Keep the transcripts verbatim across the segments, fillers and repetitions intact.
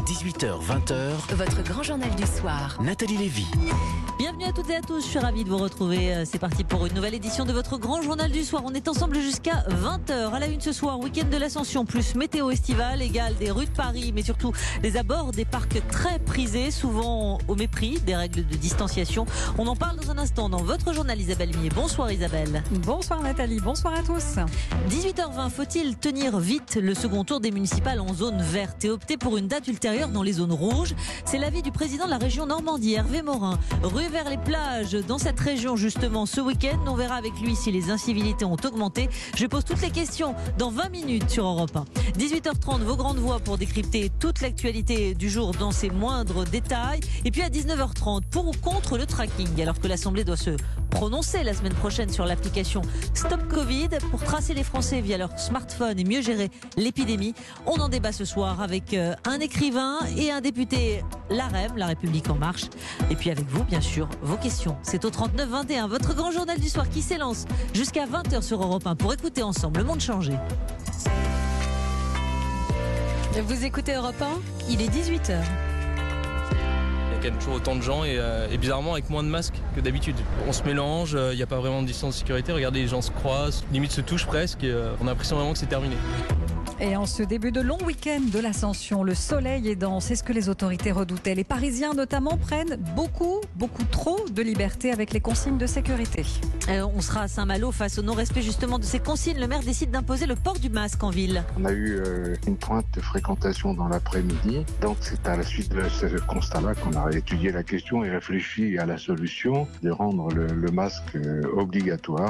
dix-huit heures vingt, votre grand journal du soir. Nathalie Lévy. Bienvenue à toutes et à tous, je suis ravie de vous retrouver. C'est parti pour une nouvelle édition de votre grand journal du soir. On est ensemble jusqu'à vingt heures. À la une ce soir, week-end de l'Ascension plus météo estivale égale des rues de Paris, mais surtout les abords des parcs très prisés, souvent au mépris des règles de distanciation. On en parle dans un instant dans votre journal. Isabelle Millet. Bonsoir Isabelle. Bonsoir Nathalie, bonsoir à tous. dix-huit heures vingt, faut-il tenir vite le second tour des municipales en zone verte et opter pour une date ultérieure dans les zones rouges? C'est l'avis du président de la région Normandie, Hervé Morin. Rue vers les plages dans cette région justement ce week-end. On verra avec lui si les incivilités ont augmenté. Je pose toutes les questions dans vingt minutes sur Europe un. dix-huit heures trente, vos grandes voix pour décrypter toute l'actualité du jour dans ses moindres détails. Et puis à dix-neuf heures trente, pour ou contre le tracking, alors que l'Assemblée doit se prononcer la semaine prochaine sur l'application Stop Covid pour tracer les Français via leur smartphone et mieux gérer l'épidémie. On en débat ce soir avec un écrivain et un député l'AREM, La République En Marche. Et puis avec vous, bien sûr, vos questions. C'est au trente-neuf vingt et un, votre grand journal du soir qui s'élance jusqu'à vingt heures sur Europe un pour écouter ensemble Le Monde Changé. Vous écoutez Europe un, il est dix-huit heures. Il y a quand même toujours autant de gens et, euh, et bizarrement avec moins de masques que d'habitude. On se mélange, il euh, n'y a pas vraiment de distance de sécurité. Regardez, les gens se croisent, limite se touchent presque et euh, on a l'impression vraiment que c'est terminé. Et en ce début de long week-end de l'Ascension, le soleil est dans, c'est ce que les autorités redoutaient. Les Parisiens notamment prennent beaucoup, beaucoup trop de liberté avec les consignes de sécurité. Euh, on sera à Saint-Malo face au non-respect justement de ces consignes. Le maire décide d'imposer le port du masque en ville. On a eu euh, une pointe de fréquentation dans l'après-midi. Donc c'est à la suite de ce constat-là qu'on a étudié la question et réfléchi à la solution de rendre le, le masque euh, obligatoire.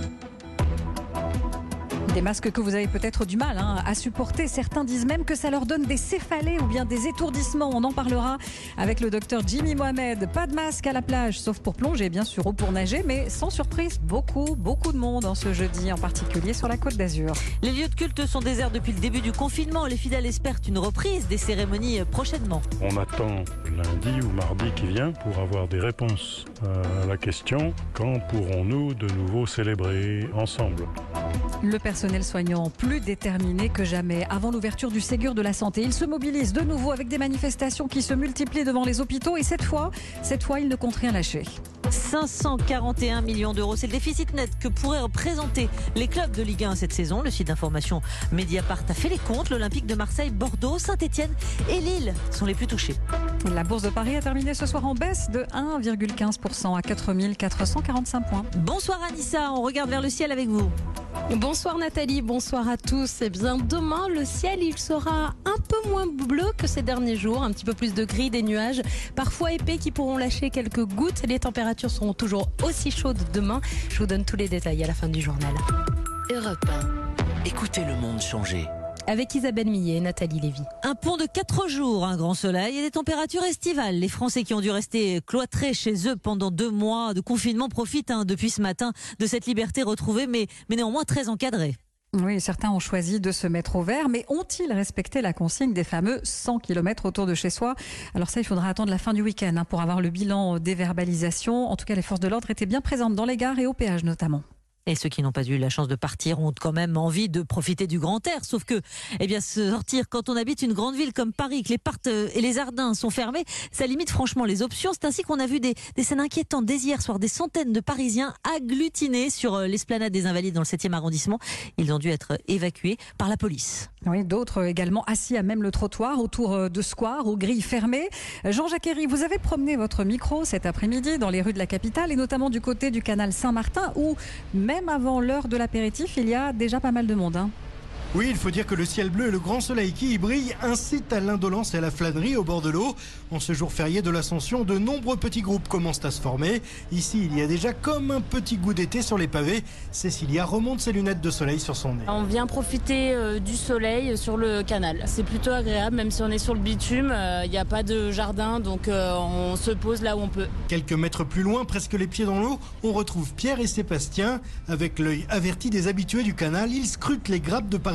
Des masques que vous avez peut-être du mal hein, à supporter. Certains disent même que ça leur donne des céphalées ou bien des étourdissements. On en parlera avec le docteur Jimmy Mohamed. Pas de masque à la plage, sauf pour plonger, bien sûr, ou pour nager. Mais sans surprise, beaucoup, beaucoup de monde en ce jeudi, en particulier sur la Côte d'Azur. Les lieux de culte sont déserts depuis le début du confinement. Les fidèles espèrent une reprise des cérémonies prochainement. On attend lundi ou mardi qui vient pour avoir des réponses à la question: quand pourrons-nous de nouveau célébrer ensemble? Le personnel soignant plus déterminé que jamais. Avant l'ouverture du Ségur de la santé, il se mobilise de nouveau avec des manifestations qui se multiplient devant les hôpitaux. Et cette fois, cette fois, il ne compte rien lâcher. cinq cent quarante et un millions d'euros, c'est le déficit net que pourraient représenter les clubs de Ligue un cette saison. Le site d'information Mediapart a fait les comptes. L'Olympique de Marseille, Bordeaux, Saint-Etienne et Lille sont les plus touchés. La bourse de Paris a terminé ce soir en baisse de un virgule quinze pour cent à quatre mille quatre cent quarante-cinq points. Bonsoir Anissa, on regarde vers le ciel avec vous. Bonsoir Nathalie, bonsoir à tous. Eh bien demain, le ciel il sera un peu moins bleu que ces derniers jours, un petit peu plus de gris, des nuages parfois épais qui pourront lâcher quelques gouttes. Les températures seront toujours aussi chaudes demain. Je vous donne tous les détails à la fin du journal. Europe un. Écoutez le monde changer. Avec Isabelle Millet et Nathalie Lévy. Un pont de quatre jours, un grand soleil et des températures estivales. Les Français qui ont dû rester cloîtrés chez eux pendant deux mois de confinement profitent hein, depuis ce matin de cette liberté retrouvée, mais, mais néanmoins très encadrée. Oui, certains ont choisi de se mettre au vert, mais ont-ils respecté la consigne des fameux cent kilomètres autour de chez soi? Alors ça, il faudra attendre la fin du week-end hein, pour avoir le bilan des verbalisations. En tout cas, les forces de l'ordre étaient bien présentes dans les gares et au péage notamment. Et ceux qui n'ont pas eu la chance de partir ont quand même envie de profiter du grand air. Sauf que, eh bien, se sortir quand on habite une grande ville comme Paris, que les parcs et les jardins sont fermés, ça limite franchement les options. C'est ainsi qu'on a vu des, des scènes inquiétantes dès hier soir. Des centaines de Parisiens agglutinés sur l'esplanade des Invalides dans le septième arrondissement. Ils ont dû être évacués par la police. Oui, d'autres également assis à même le trottoir autour de squares aux grilles fermées. Jean-Jacques Herry, vous avez promené votre micro cet après-midi dans les rues de la capitale et notamment du côté du canal Saint-Martin où même Même avant l'heure de l'apéritif, il y a déjà pas mal de monde. Hein. Oui, il faut dire que le ciel bleu et le grand soleil qui y brille incitent à l'indolence et à la flânerie au bord de l'eau. En ce jour férié de l'Ascension, de nombreux petits groupes commencent à se former. Ici, il y a déjà comme un petit goût d'été sur les pavés. Cécilia remonte ses lunettes de soleil sur son nez. On vient profiter euh, du soleil sur le canal. C'est plutôt agréable, même si on est sur le bitume. Il euh, n'y a pas de jardin, donc euh, on se pose là où on peut. Quelques mètres plus loin, presque les pieds dans l'eau, on retrouve Pierre et Sébastien. Avec l'œil averti des habitués du canal, ils scrutent les grappes de Paris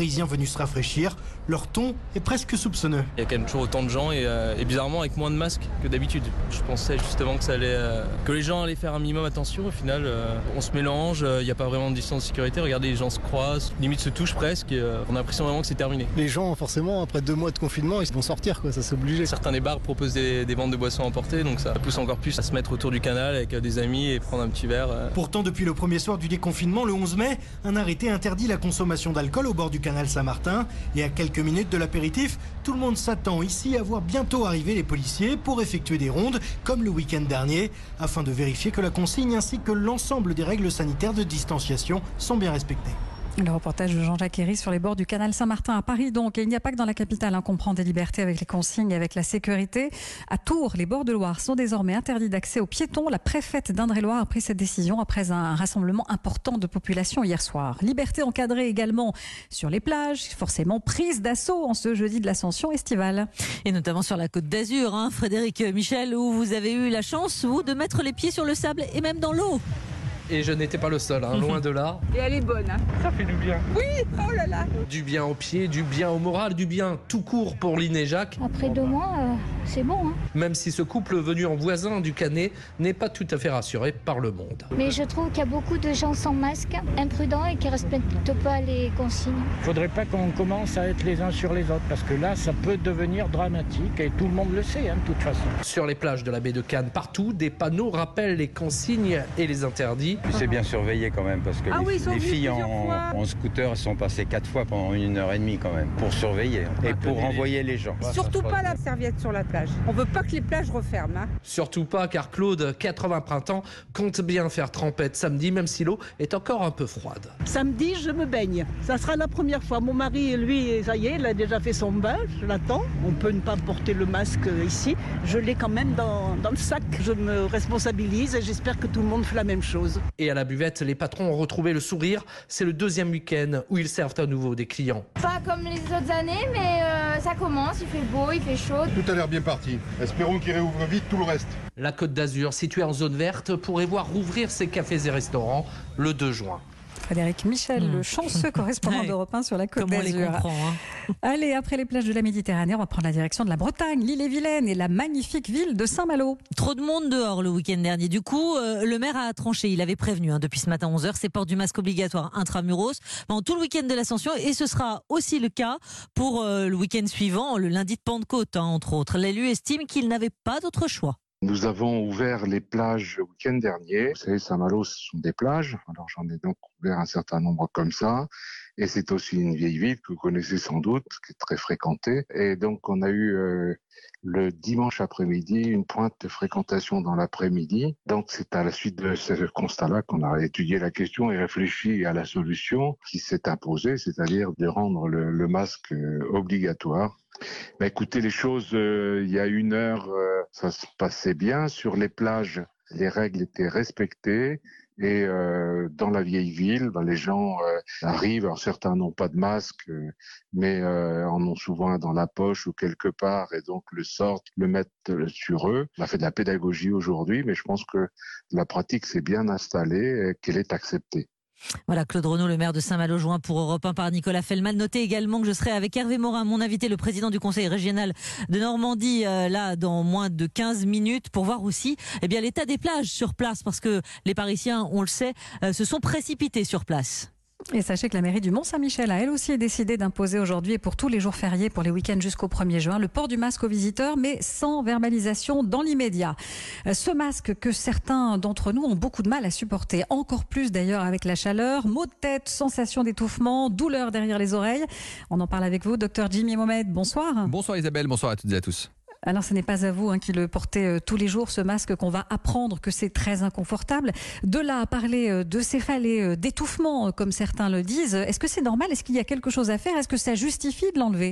Parisiens venus se rafraîchir. Leur ton est presque soupçonneux. Il y a quand même toujours autant de gens et, euh, et bizarrement avec moins de masques que d'habitude. Je pensais justement que ça allait, euh, que les gens allaient faire un minimum attention. Au final, euh, on se mélange, il euh, n'y a pas vraiment de distance de sécurité. Regardez, les gens se croisent, limite se touchent presque. Et, euh, on a l'impression vraiment que c'est terminé. Les gens, forcément, après deux mois de confinement, ils vont sortir, quoi. Ça c'est obligé. Certains des bars proposent des, des ventes de boissons emportées, donc ça pousse encore plus à se mettre autour du canal avec des amis et prendre un petit verre. Euh. Pourtant, depuis le premier soir du déconfinement, le onze mai, un arrêté interdit la consommation d'alcool au bord du canal Saint-Martin. Et à quelques minutes de l'apéritif, tout le monde s'attend ici à voir bientôt arriver les policiers pour effectuer des rondes, comme le week-end dernier, afin de vérifier que la consigne ainsi que l'ensemble des règles sanitaires de distanciation sont bien respectées. Le reportage de Jean-Jacques Herry sur les bords du canal Saint-Martin à Paris. Donc, et il n'y a pas que dans la capitale hein, qu'on prend des libertés avec les consignes et avec la sécurité. À Tours, les bords de Loire sont désormais interdits d'accès aux piétons. La préfète d'Indre-et-Loire a pris cette décision après un rassemblement important de population hier soir. Liberté encadrée également sur les plages, forcément prise d'assaut en ce jeudi de l'ascension estivale. Et notamment sur la Côte d'Azur, hein, Frédéric Michel, où vous avez eu la chance, vous, de mettre les pieds sur le sable et même dans l'eau. Et je n'étais pas le seul, hein, loin de là. Et elle est bonne, hein. Ça fait du bien. Oui, oh là là. Du bien aux pieds, du bien au moral, du bien tout court pour Lynn et Jacques. Après deux mois, euh, c'est bon. Hein. Même si ce couple venu en voisin du Canet n'est pas tout à fait rassuré par le monde. Mais je trouve qu'il y a beaucoup de gens sans masque, imprudents et qui ne respectent pas les consignes. Il ne faudrait pas qu'on commence à être les uns sur les autres, parce que là, ça peut devenir dramatique et tout le monde le sait, hein, de toute façon. Sur les plages de la baie de Cannes, partout, des panneaux rappellent les consignes et les interdits. C'est bien surveillé quand même, parce que ah les, oui, les filles en, en scooter sont passées quatre fois pendant une heure et demie quand même, pour surveiller et pour renvoyer les gens. Surtout pas la serviette sur la plage. On veut pas que les plages referment. Hein. Surtout pas, car Claude, quatre-vingts printemps, compte bien faire trempette samedi, même si l'eau est encore un peu froide. Samedi, je me baigne. Ça sera la première fois. Mon mari, lui, ça y est, il a déjà fait son bain, je l'attends. On peut ne pas porter le masque ici. Je l'ai quand même dans, dans le sac. Je me responsabilise et j'espère que tout le monde fait la même chose. Et à la buvette, les patrons ont retrouvé le sourire. C'est le deuxième week-end où ils servent à nouveau des clients. Pas comme les autres années, mais euh, ça commence, il fait beau, il fait chaud. Tout a l'air bien parti. Espérons qu'il réouvre vite tout le reste. La Côte d'Azur, située en zone verte, pourrait voir rouvrir ses cafés et restaurants le deux juin. Frédéric Michel, mmh. le chanceux correspondant d'Europe un sur la Côte d'Azur. Hein. Allez, après les plages de la Méditerranée, on va prendre la direction de la Bretagne, l'Île-et-Vilaine et la magnifique ville de Saint-Malo. Trop de monde dehors le week-end dernier. Du coup, euh, le maire a tranché. Il avait prévenu hein, depuis ce matin onze heures, c'est port du masque obligatoire intramuros pendant tout le week-end de l'Ascension. Et ce sera aussi le cas pour euh, le week-end suivant, le lundi de Pentecôte, hein, entre autres. L'élu estime qu'il n'avait pas d'autre choix. Nous avons ouvert les plages le week-end dernier. Vous savez, Saint-Malo, ce sont des plages. Alors j'en ai donc ouvert un certain nombre comme ça. Et c'est aussi une vieille ville que vous connaissez sans doute, qui est très fréquentée. Et donc on a eu euh, le dimanche après-midi une pointe de fréquentation dans l'après-midi. Donc c'est à la suite de ce constat-là qu'on a étudié la question et réfléchi à la solution qui s'est imposée, c'est-à-dire de rendre le, le masque euh, obligatoire. Bah, écoutez, les choses, euh, il y a une heure, euh, ça se passait bien. Sur les plages, les règles étaient respectées. Et euh, dans la vieille ville, bah, les gens euh, arrivent, alors certains n'ont pas de masque, euh, mais euh, en ont souvent un dans la poche ou quelque part, et donc le sortent, le mettent sur eux. On a fait de la pédagogie aujourd'hui, mais je pense que la pratique s'est bien installée et qu'elle est acceptée. Voilà, Claude Renaud, le maire de Saint-Malo, joint pour Europe un par Nicolas Fellman. Notez également que je serai avec Hervé Morin, mon invité, le président du conseil régional de Normandie, euh, là, dans moins de quinze minutes, pour voir aussi eh bien, l'état des plages sur place, parce que les Parisiens, on le sait, euh, se sont précipités sur place. Et sachez que la mairie du Mont-Saint-Michel a elle aussi décidé d'imposer aujourd'hui et pour tous les jours fériés pour les week-ends jusqu'au premier juin le port du masque aux visiteurs, mais sans verbalisation dans l'immédiat. Ce masque que certains d'entre nous ont beaucoup de mal à supporter, encore plus d'ailleurs avec la chaleur, maux de tête, sensation d'étouffement, douleur derrière les oreilles. On en parle avec vous, docteur Jimmy Mohamed. Bonsoir. Bonsoir Isabelle, bonsoir à toutes et à tous. Alors ce n'est pas à vous hein, qui le portez euh, tous les jours, ce masque, qu'on va apprendre que c'est très inconfortable. De là à parler euh, de céphalée, euh, d'étouffement, euh, comme certains le disent, est-ce que c'est normal? Est-ce qu'il y a quelque chose à faire? Est-ce que ça justifie de l'enlever?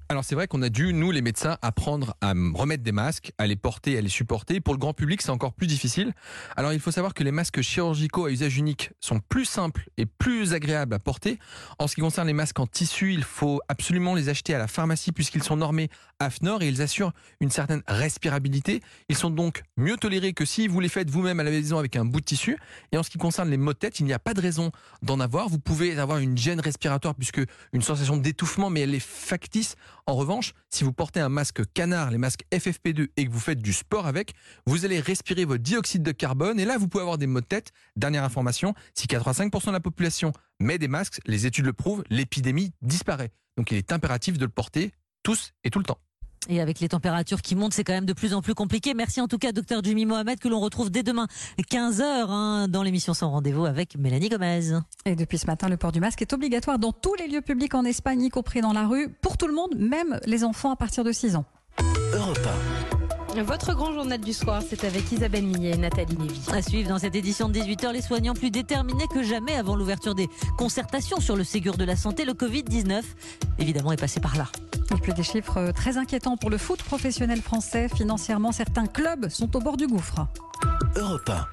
Alors c'est vrai qu'on a dû, nous les médecins, apprendre à remettre des masques, à les porter, à les supporter. Pour le grand public, c'est encore plus difficile. Alors il faut savoir que les masques chirurgicaux à usage unique sont plus simples et plus agréables à porter. En ce qui concerne les masques en tissu, il faut absolument les acheter à la pharmacie puisqu'ils sont normés A F N O R et ils assurent une certaine respirabilité. Ils sont donc mieux tolérés que si vous les faites vous-même à la maison avec un bout de tissu. Et en ce qui concerne les maux de tête, il n'y a pas de raison d'en avoir. Vous pouvez avoir une gêne respiratoire puisque une sensation d'étouffement, mais elle est factice. En revanche, si vous portez un masque canard, les masques F F P deux et que vous faites du sport avec, vous allez respirer votre dioxyde de carbone et là vous pouvez avoir des maux de tête. Dernière information, si quatre-vingt-cinq pour cent de la population met des masques, les études le prouvent, l'épidémie disparaît. Donc il est impératif de le porter tous et tout le temps. Et avec les températures qui montent, c'est quand même de plus en plus compliqué. Merci en tout cas, docteur Jimmy Mohamed, que l'on retrouve dès demain, quinze heures, hein, dans l'émission Sans Rendez-vous avec Mélanie Gomez. Et depuis ce matin, le port du masque est obligatoire dans tous les lieux publics en Espagne, y compris dans la rue, pour tout le monde, même les enfants à partir de six ans. Europe un. Votre grand journal du soir, c'est avec Isabelle Millet et Nathalie Lévy. À suivre dans cette édition de dix-huit heures, les soignants plus déterminés que jamais avant l'ouverture des concertations sur le Ségur de la santé. Le covid dix-neuf, évidemment, est passé par là. Et puis des chiffres très inquiétants pour le foot professionnel français. Financièrement, certains clubs sont au bord du gouffre. Europe un.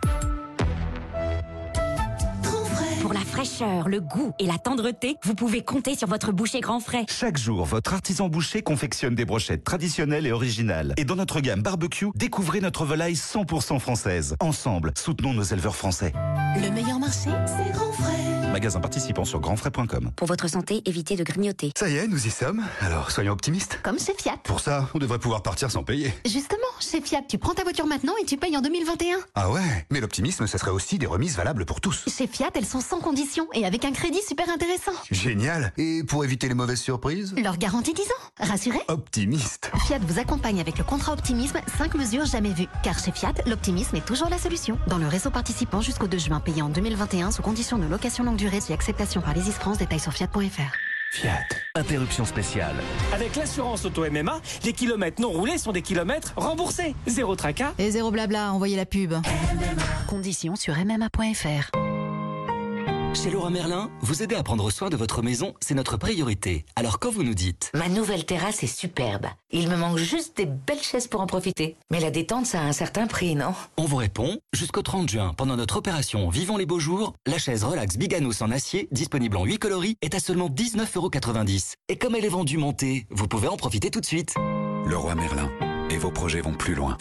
Pour la fraîcheur, le goût et la tendreté, vous pouvez compter sur votre boucher Grand Frais. Chaque jour, votre artisan boucher confectionne des brochettes traditionnelles et originales. Et dans notre gamme barbecue, découvrez notre volaille cent pour cent française. Ensemble, soutenons nos éleveurs français. Le meilleur marché, c'est Grand Frais. Magasin participant sur grand frais point com. Pour votre santé, évitez de grignoter. Ça y est, nous y sommes. Alors, soyons optimistes. Comme chez Fiat. Pour ça, on devrait pouvoir partir sans payer. Justement, chez Fiat, tu prends ta voiture maintenant et tu payes en deux mille vingt et un. Ah ouais, mais l'optimisme, ce serait aussi des remises valables pour tous. Chez Fiat, elles sont sans condition et avec un crédit super intéressant. Génial. Et pour éviter les mauvaises surprises? Leur garantie dix ans. Rassurez? Optimiste. Fiat vous accompagne avec le contrat Optimisme, cinq mesures jamais vues. Car chez Fiat, l'optimisme est toujours la solution. Dans le réseau participant jusqu'au deux juin, payé en deux mille vingt et un sous condition de location longue durée et acceptation par l'E S I S France. Détails sur fiat point F R. Fiat. Interruption spéciale. Avec l'assurance auto M M A, les kilomètres non roulés sont des kilomètres remboursés. Zéro tracas. Et zéro blabla, envoyez la pub. Conditions sur m m a point F R. Chez Leroy Merlin, vous aider à prendre soin de votre maison, c'est notre priorité. Alors quand vous nous dites « Ma nouvelle terrasse est superbe. Il me manque juste des belles chaises pour en profiter. Mais la détente, ça a un certain prix, non ?» On vous répond « Jusqu'au trente juin, pendant notre opération Vivons les beaux jours, la chaise Relax Biganous en acier, disponible en huit coloris, est à seulement dix-neuf euros quatre-vingt-dix. Et comme elle est vendue montée, vous pouvez en profiter tout de suite. » Leroy Merlin. Et vos projets vont plus loin.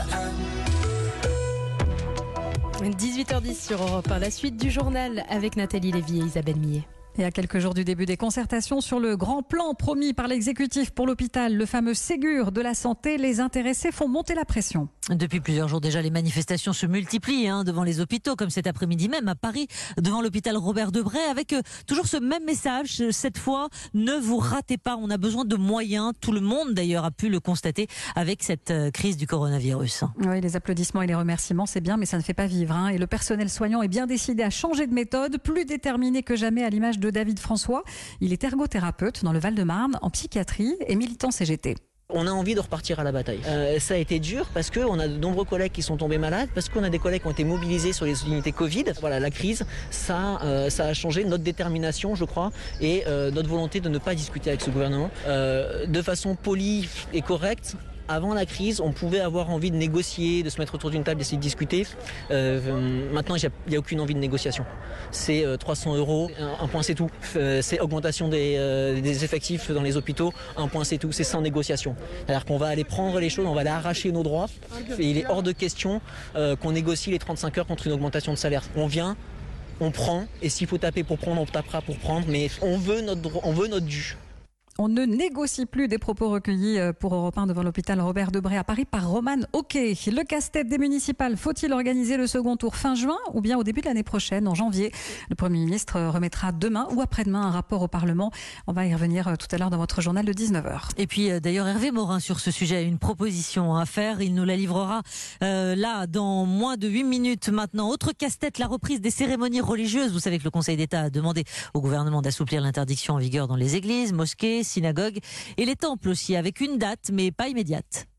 dix-huit heures dix sur Europe un, la suite du journal avec Nathalie Lévy et Isabelle Millet. Et à quelques jours du début des concertations sur le grand plan promis par l'exécutif pour l'hôpital, le fameux Ségur de la santé, les intéressés font monter la pression. Depuis plusieurs jours déjà, les manifestations se multiplient hein, devant les hôpitaux, comme cet après-midi même à Paris, devant l'hôpital Robert Debré, avec euh, toujours ce même message, cette fois, ne vous ratez pas, on a besoin de moyens. Tout le monde d'ailleurs a pu le constater avec cette euh, crise du coronavirus. Oui, les applaudissements et les remerciements, c'est bien, mais ça ne fait pas vivre. Hein. Et le personnel soignant est bien décidé à changer de méthode, plus déterminé que jamais à l'image de David François. Il est ergothérapeute dans le Val-de-Marne, en psychiatrie et militant C G T. On a envie de repartir à la bataille. Euh, ça a été dur parce qu'on a de nombreux collègues qui sont tombés malades, parce qu'on a des collègues qui ont été mobilisés sur les unités Covid. Voilà, la crise, ça, euh, ça a changé notre détermination, je crois, et euh, notre volonté de ne pas discuter avec ce gouvernement euh, de façon polie et correcte. Avant la crise, on pouvait avoir envie de négocier, de se mettre autour d'une table, d'essayer de discuter. Euh, maintenant, il n'y a, a aucune envie de négociation. C'est euh, trois cents euros, un, un point c'est tout. Euh, c'est augmentation des, euh, des effectifs dans les hôpitaux, un point c'est tout. C'est sans négociation. C'est-à-dire qu'on va aller prendre les choses, on va aller arracher nos droits. Et il est hors de question euh, qu'on négocie les trente-cinq heures contre une augmentation de salaire. On vient, on prend, et s'il faut taper pour prendre, on tapera pour prendre, mais on veut notre droit, on veut notre dû. On ne négocie plus, des propos recueillis pour Europe un devant l'hôpital Robert Debré à Paris par Roman Hockey. Le casse-tête des municipales, faut-il organiser le second tour fin juin ou bien au début de l'année prochaine, en janvier? Le Premier ministre remettra demain ou après-demain un rapport au Parlement. On va y revenir tout à l'heure dans votre journal de dix-neuf heures. Et puis d'ailleurs Hervé Morin sur ce sujet a une proposition à faire. Il nous la livrera euh, là dans moins de huit minutes maintenant. Autre casse-tête, la reprise des cérémonies religieuses. Vous savez que le Conseil d'État a demandé au gouvernement d'assouplir l'interdiction en vigueur dans les églises, mosquées, synagogues et les temples aussi, avec une date mais pas immédiate.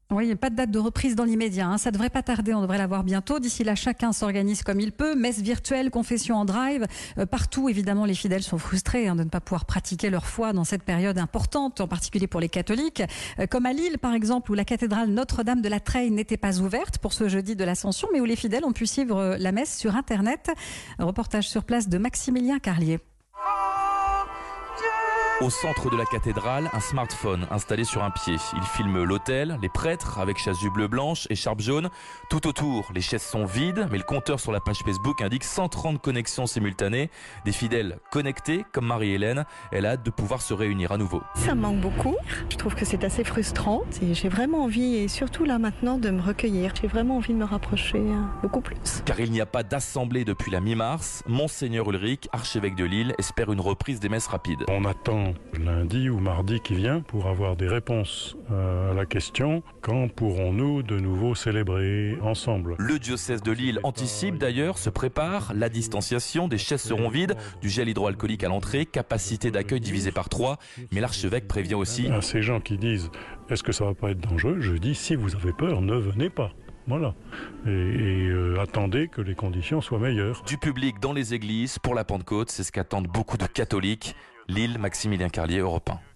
Oui, pas de date de reprise dans l'immédiat. Hein. Ça devrait pas tarder, on devrait l'avoir bientôt. D'ici là, chacun s'organise comme il peut. Messe virtuelle, confession en drive. Euh, partout, évidemment, les fidèles sont frustrés hein, de ne pas pouvoir pratiquer leur foi dans cette période importante, en particulier pour les catholiques. Euh, comme à Lille, par exemple, où la cathédrale Notre-Dame de la Treille n'était pas ouverte pour ce jeudi de l'Ascension, mais où les fidèles ont pu suivre la messe sur Internet. Un reportage sur place de Maximilien Carlier. Au centre de la cathédrale, un smartphone installé sur un pied. Il filme l'autel, les prêtres avec chasuble bleu blanche, écharpe jaune. Tout autour, les chaises sont vides, mais le compteur sur la page Facebook indique cent trente connexions simultanées. Des fidèles connectés, comme Marie-Hélène. Elle a hâte de pouvoir se réunir à nouveau. Ça me manque beaucoup. Je trouve que c'est assez frustrant. Et j'ai vraiment envie, et surtout là maintenant, de me recueillir. J'ai vraiment envie de me rapprocher beaucoup plus. Car il n'y a pas d'assemblée depuis la mi-mars. Monseigneur Ulrich, archevêque de Lille, espère une reprise des messes rapides. On attend lundi ou mardi qui vient pour avoir des réponses à la question: quand pourrons-nous de nouveau célébrer ensemble? Le diocèse de Lille anticipe d'ailleurs, se prépare, la distanciation, des chaises seront vides, du gel hydroalcoolique à l'entrée, capacité d'accueil divisée par trois, mais l'archevêque prévient aussi. À ces gens qui disent est-ce que ça va pas être dangereux, je dis si vous avez peur, ne venez pas. Voilà. Et, et euh, attendez que les conditions soient meilleures. Du public dans les églises pour la Pentecôte, c'est ce qu'attendent beaucoup de catholiques. Lille, Maximilien Carlier, Europe un.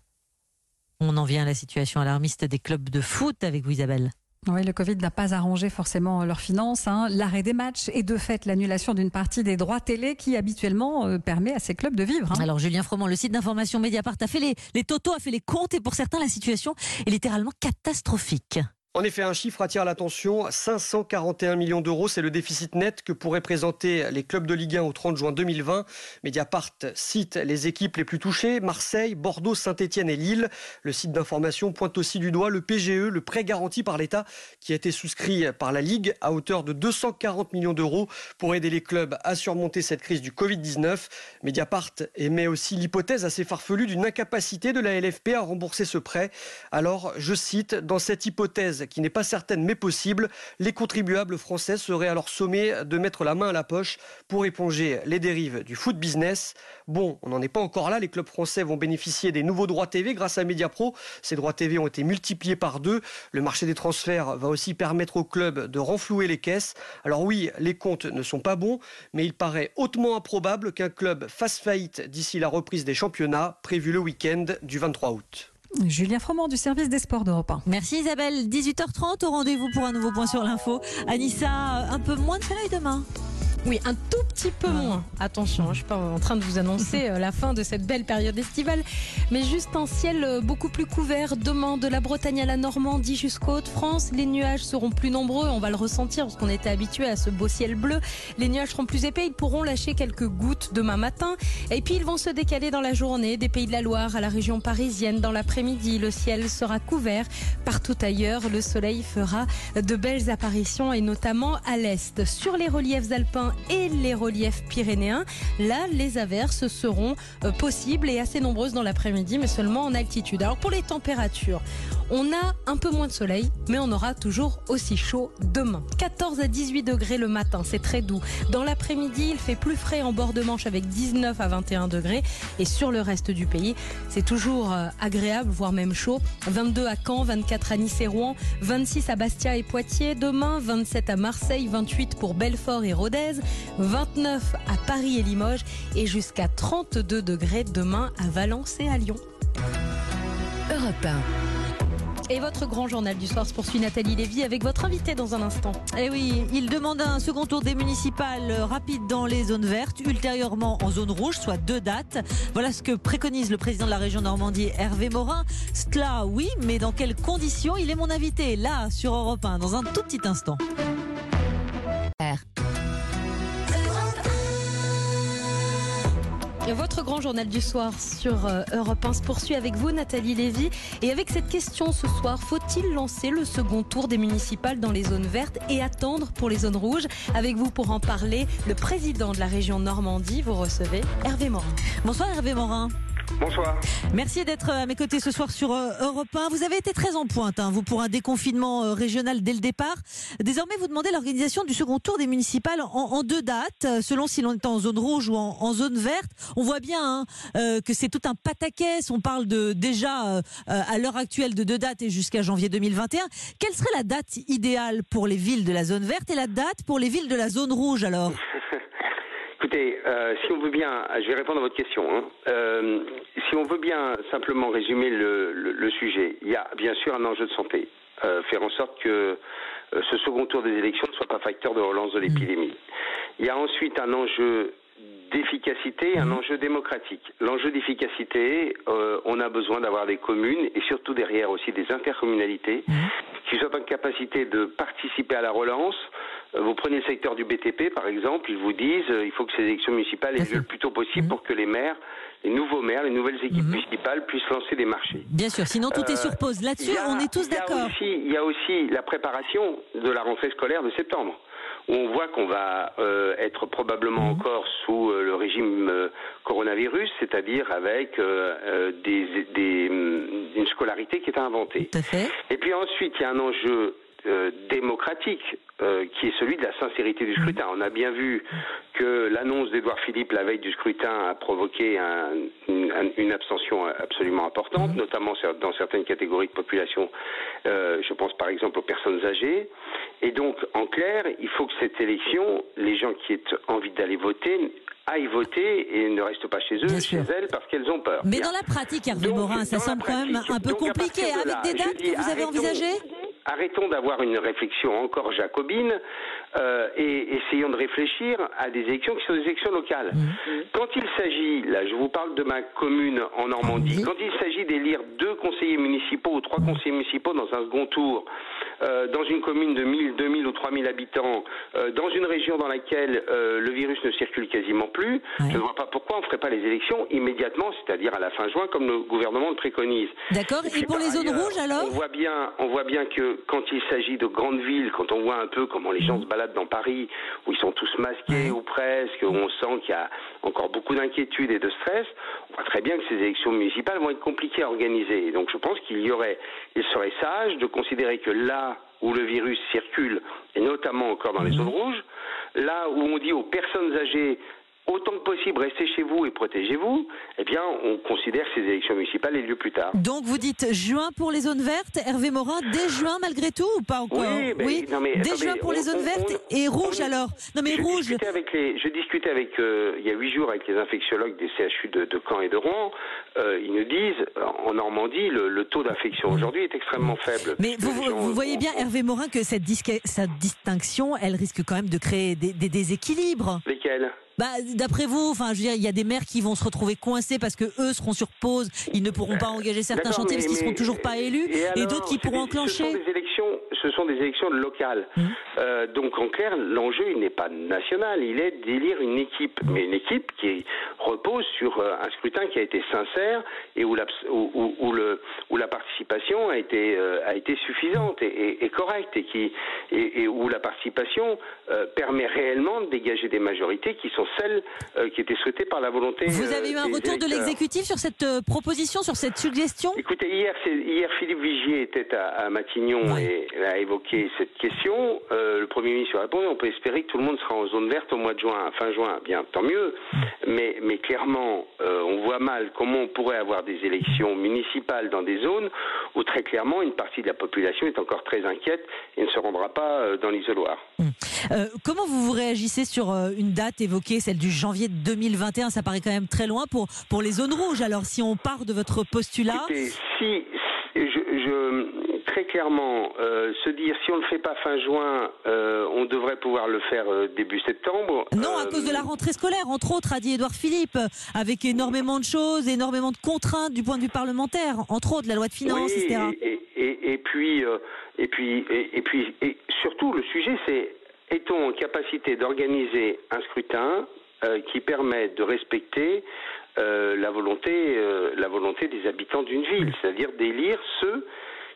On en vient à la situation alarmiste des clubs de foot avec vous, Isabelle. Oui, le Covid n'a pas arrangé forcément leurs finances. Hein. L'arrêt des matchs et de fait l'annulation d'une partie des droits télé qui habituellement euh, permet à ces clubs de vivre. Hein. Alors Julien Froment, le site d'information Mediapart a fait les, les totos, a fait les comptes et pour certains la situation est littéralement catastrophique. En effet, un chiffre attire l'attention, cinq cent quarante et un millions d'euros, c'est le déficit net que pourraient présenter les clubs de Ligue un au trente juin deux mille vingt. Mediapart cite les équipes les plus touchées, Marseille, Bordeaux, Saint-Etienne et Lille. Le site d'information pointe aussi du doigt le P G E, le prêt garanti par l'État, qui a été souscrit par la Ligue à hauteur de deux cent quarante millions d'euros pour aider les clubs à surmonter cette crise du covid dix-neuf. Mediapart émet aussi l'hypothèse assez farfelue d'une incapacité de la L F P à rembourser ce prêt. Alors, je cite, dans cette hypothèse qui n'est pas certaine mais possible, les contribuables français seraient alors sommés de mettre la main à la poche pour éponger les dérives du foot business. Bon, on n'en est pas encore là, les clubs français vont bénéficier des nouveaux droits T V grâce à Mediapro. Ces droits T V ont été multipliés par deux. Le marché des transferts va aussi permettre aux clubs de renflouer les caisses. Alors oui, les comptes ne sont pas bons, mais il paraît hautement improbable qu'un club fasse faillite d'ici la reprise des championnats prévue le week-end du vingt-trois août. Julien Froment du service des sports d'Europe un. Merci Isabelle. dix-huit heures trente au rendez-vous pour un nouveau point sur l'info. Anissa, un peu moins de soleil demain. Oui, un tout petit peu moins. Attention, je ne suis pas en train de vous annoncer la fin de cette belle période estivale, mais juste un ciel beaucoup plus couvert demain, de la Bretagne à la Normandie jusqu'aux Hauts-de-France. Les nuages seront plus nombreux, on va le ressentir parce qu'on était habitué à ce beau ciel bleu. Les nuages seront plus épais, ils pourront lâcher quelques gouttes demain matin. Et puis ils vont se décaler dans la journée, des Pays de la Loire à la région parisienne. Dans l'après-midi, le ciel sera couvert. Partout ailleurs, le soleil fera de belles apparitions et notamment à l'est. Sur les reliefs alpins et les reliefs pyrénéens, là les averses seront euh, possibles et assez nombreuses dans l'après-midi, mais seulement en altitude. Alors pour les températures, on a un peu moins de soleil, mais on aura toujours aussi chaud demain. quatorze à dix-huit degrés le matin, c'est très doux. Dans l'après-midi, il fait plus frais en bord de Manche avec dix-neuf à vingt et un degrés. Et sur le reste du pays, c'est toujours euh, agréable, voire même chaud. vingt-deux à Caen, vingt-quatre à Nice et Rouen, vingt-six à Bastia et Poitiers. Demain, vingt-sept à Marseille, vingt-huit pour Belfort et Rodez, vingt-neuf à Paris et Limoges et jusqu'à trente-deux degrés demain à Valence et à Lyon. Europe un. Et votre grand journal du soir se poursuit, Nathalie Lévy, avec votre invité dans un instant. Eh oui, il demande un second tour des municipales rapide dans les zones vertes, ultérieurement en zone rouge, soit deux dates. Voilà ce que préconise le président de la région Normandie, Hervé Morin. Cela, oui, mais dans quelles conditions? Il est mon invité, là, sur Europe un, dans un tout petit instant. Votre grand journal du soir sur Europe un se poursuit avec vous, Nathalie Lévy. Et avec cette question ce soir, faut-il lancer le second tour des municipales dans les zones vertes et attendre pour les zones rouges? Avec vous pour en parler, le président de la région Normandie, vous recevez Hervé Morin. Bonsoir Hervé Morin. Bonsoir. Merci d'être à mes côtés ce soir sur Europe un. Vous avez été très en pointe, hein, vous, pour un déconfinement régional dès le départ. Désormais, vous demandez l'organisation du second tour des municipales en, en deux dates, selon si l'on est en zone rouge ou en, en zone verte. On voit bien hein, euh, que c'est tout un pataquès. On parle de déjà euh, à l'heure actuelle de deux dates et jusqu'à janvier deux mille vingt et un. Quelle serait la date idéale pour les villes de la zone verte et la date pour les villes de la zone rouge alors? Écoutez, euh, si on veut bien, je vais répondre à votre question. Hein. Euh, si on veut bien simplement résumer le, le, le sujet, il y a bien sûr un enjeu de santé. Euh, faire en sorte que euh, ce second tour des élections ne soit pas facteur de relance de l'épidémie. Il y a ensuite un enjeu d'efficacité et un enjeu démocratique. L'enjeu d'efficacité, euh, on a besoin d'avoir des communes et surtout derrière aussi des intercommunalités qui soient en capacité de participer à la relance. Euh, vous prenez le secteur du B T P par exemple, ils vous disent euh, il faut que ces élections municipales aient lieu le plus tôt possible pour que les maires, les nouveaux maires, les nouvelles équipes municipales puissent lancer des marchés. Bien sûr, sinon tout est sur pause. Là-dessus, on est tous d'accord. Il y a aussi la préparation de la rentrée scolaire de septembre, où on voit qu'on va euh, être probablement mmh. encore sous euh, le régime euh, coronavirus, c'est-à-dire avec euh, euh, des, des, une scolarité qui est inventée. Tout à fait. Et puis ensuite, il y a un enjeu euh, démocratique euh, qui est celui de la sincérité du scrutin. On a bien vu que l'annonce d'Édouard Philippe la veille du scrutin a provoqué un, une, une abstention absolument importante, notamment dans certaines catégories de population. Euh, je pense par exemple aux personnes âgées. Et donc, en clair, il faut que cette élection, les gens qui aient envie d'aller voter aillent voter et ne restent pas chez eux, bien chez sûr. elles, parce qu'elles ont peur. Mais bien. Dans la pratique, Hervé donc, Morin, ça semble quand même un peu compliqué. Avec là, des dates dis, que vous avez envisagées ? Arrêtons d'avoir une réflexion encore jacobine euh, et essayons de réfléchir à des élections qui sont des élections locales. Mmh. Quand il s'agit, là je vous parle de ma commune en Normandie, mmh. quand il s'agit d'élire deux conseillers municipaux ou trois conseillers municipaux dans un second tour, euh, dans une commune de mille, deux mille ou trois mille habitants, euh, dans une région dans laquelle euh, le virus ne circule quasiment plus, mmh. je ne vois pas pourquoi on ne ferait pas les élections immédiatement, c'est-à-dire à la fin juin, comme le gouvernement le préconise. D'accord, et, et pour les zones ailleurs, rouges alors ? On voit bien, on voit bien que quand il s'agit de grandes villes, quand on voit un peu comment les gens se baladent dans Paris, où ils sont tous masqués ou presque, où on sent qu'il y a encore beaucoup d'inquiétude et de stress, on voit très bien que ces élections municipales vont être compliquées à organiser. Et donc je pense qu'il y aurait, il serait sage de considérer que là où le virus circule, et notamment encore dans les zones rouges, là où on dit aux personnes âgées autant que possible, restez chez vous et protégez-vous, eh bien, on considère que ces élections municipales aient lieu plus tard. Donc, vous dites juin pour les zones vertes, Hervé Morin, dès juin malgré tout ou pas encore? Oui, ben, oui. Non, mais, dès attendez, juin pour on, les zones on, vertes on, et rouges on, alors. Non, mais je rouge. Discutais avec les, je discutais avec, euh, il y a huit jours avec les infectiologues des C H U de, de Caen et de Rouen. Euh, ils nous disent, en Normandie, le, le taux d'infection aujourd'hui est extrêmement faible. Mais vous, vous, vous voyez bien, Hervé Morin, que cette, disque, cette distinction, elle risque quand même de créer des, des déséquilibres. Lesquels? Bah, d'après vous, enfin, je veux dire, il y a des maires qui vont se retrouver coincés parce que eux seront sur pause, ils ne pourront pas engager certains chantiers mais, parce qu'ils seront toujours pas élus, et, et d'autres qui pourront des, enclencher. Ce sont des élections, ce sont des élections locales. Mmh. Euh, donc en clair, l'enjeu il n'est pas national, il est d'élire une équipe, mais une équipe qui repose sur un scrutin qui a été sincère et où la, où, où, où le, où la participation a été, euh, a été suffisante et, et, et correcte et qui, et, et où la participation euh, permet réellement de dégager des majorités qui sont celles euh, qui étaient souhaitées par la volonté. Vous avez eu un retour de l'exécutif sur cette euh, proposition, sur cette suggestion? Écoutez, hier, hier Philippe Vigier était à, à Matignon ouais. et a évoqué cette question. Euh, le Premier ministre a répondu, on peut espérer que tout le monde sera en zone verte au mois de juin, fin juin. Bien, tant mieux. Mais, mais clairement, euh, on voit mal comment on pourrait avoir des élections municipales dans des zones où très clairement une partie de la population est encore très inquiète et ne se rendra pas euh, dans l'isoloir. Hum. Euh, comment vous vous réagissez sur euh, une date évoquée, celle du janvier deux mille vingt et un? Ça paraît quand même très loin pour, pour les zones rouges. Alors si on part de votre postulat... Écoutez, si, je, je, très clairement, euh, se dire si on ne le fait pas fin juin, euh, on devrait pouvoir le faire euh, début septembre. Non, à euh, cause de la rentrée scolaire, entre autres, a dit Édouard Philippe, avec énormément de choses, énormément de contraintes du point de vue parlementaire, entre autres la loi de finances, oui, et cetera. Et, et, et puis, euh, et puis, et, et puis, et surtout, le sujet, c'est est-on en capacité d'organiser un scrutin euh, qui permet de respecter euh, la volonté, euh, la volonté des habitants d'une ville, c'est-à-dire d'élire ceux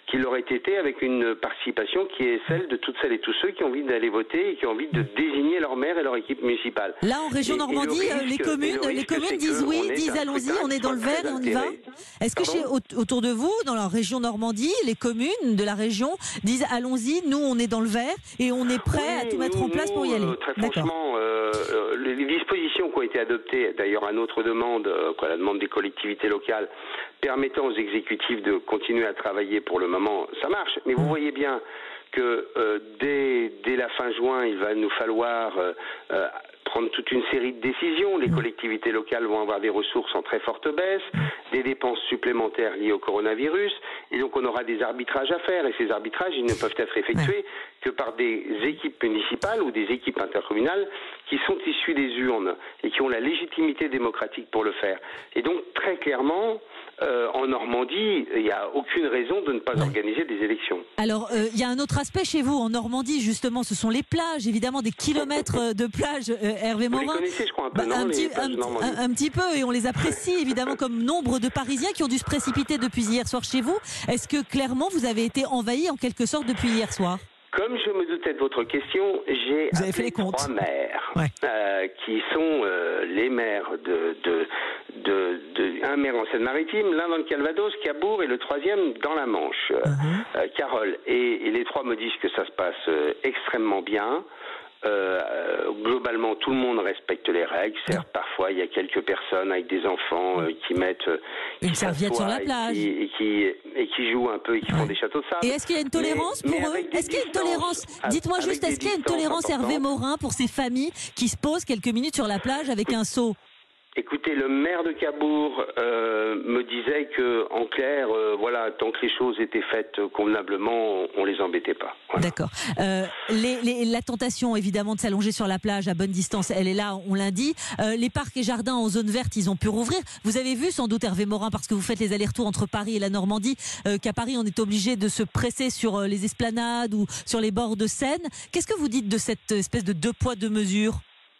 qu'il aurait été avec une participation qui est celle de toutes celles et tous ceux qui ont envie d'aller voter et qui ont envie de désigner leur maire et leur équipe municipale. Là, en région Et- et le Normandie, euh, risque- les communes, et le les risque, communes c'est disent que oui, on est disent un allons-y, scrutin on est qui dans le soit vert très et on y va. intérêt. Est-ce que chez, au- autour de vous, dans la région Normandie, les communes de la région disent allons-y, nous on est dans le vert et on est prêt à Oui, tout mettre nous, en place pour y nous, aller. euh, Très D'accord. franchement, euh, euh, les les dispositions qui ont été adoptées, d'ailleurs à notre demande, euh, quoi, la demande des collectivités locales, permettant aux exécutifs de continuer à travailler pour le moment, ça marche. Mais vous voyez bien que euh, dès, dès la fin juin, il va nous falloir euh, euh, prendre toute une série de décisions. Les collectivités locales vont avoir des ressources en très forte baisse, des dépenses supplémentaires liées au coronavirus, et donc on aura des arbitrages à faire. Et ces arbitrages, ils ne peuvent être effectués que par des équipes municipales ou des équipes intercommunales qui sont issues des urnes et qui ont la légitimité démocratique pour le faire. Et donc très clairement, euh, en Normandie, il n'y a aucune raison de ne pas organiser des élections. Alors, euh, il y a un autre aspect chez vous, en Normandie, justement, ce sont les plages, évidemment, des kilomètres de plages, euh, Hervé Vous les Morin. connaissez, je crois, un peu, Bah, non, un, les petit, plages un, de Normandie. un- un petit peu, et on les apprécie, évidemment, comme nombre de Parisiens qui ont dû se précipiter depuis hier soir chez vous. Est-ce que, clairement, vous avez été envahis, en quelque sorte, depuis hier soir? Comme je me doutais de votre question, j'ai Vous avez fait appelé les comptes. trois maires euh, qui sont euh, les maires de, de, de, de un maire en Seine-Maritime, l'un dans le Calvados, Cabourg, et le troisième dans la Manche, euh, Uh-huh. euh, Carole. Et, et les trois me disent que ça se passe euh, extrêmement bien. Euh, euh, globalement, tout le monde respecte les règles. Certes, parfois, il y a quelques personnes avec des enfants euh, qui mettent euh, Une qui serviette sur la s'assoient et plage. qui- et qui, et qui jouent un peu et qui font des châteaux de sable. Et est-ce qu'il y a une tolérance Mais- pour mais eux avec des Est-ce qu'il y a une distances, tolérance avec- Dites-moi avec juste, des est-ce qu'il y a une distances tolérance, Hervé importantes. Morin, pour ces familles qui se posent quelques minutes sur la plage avec un seau? Écoutez, le maire de Cabourg euh, me disait que, en clair, euh, voilà, tant que les choses étaient faites convenablement, on, on les embêtait pas. D'accord. Euh, les, les- la tentation, évidemment, de s'allonger sur la plage à bonne distance, elle est là, on l'a dit. Euh, les parcs et jardins en zone verte, ils ont pu rouvrir. Vous avez vu, sans doute, Hervé Morin, parce que vous faites les allers-retours entre Paris et la Normandie, euh, qu'à Paris, on est obligé de se presser sur euh, les esplanades ou sur les bords de Seine. Qu'est-ce que vous dites de cette espèce de deux poids, deux mesures?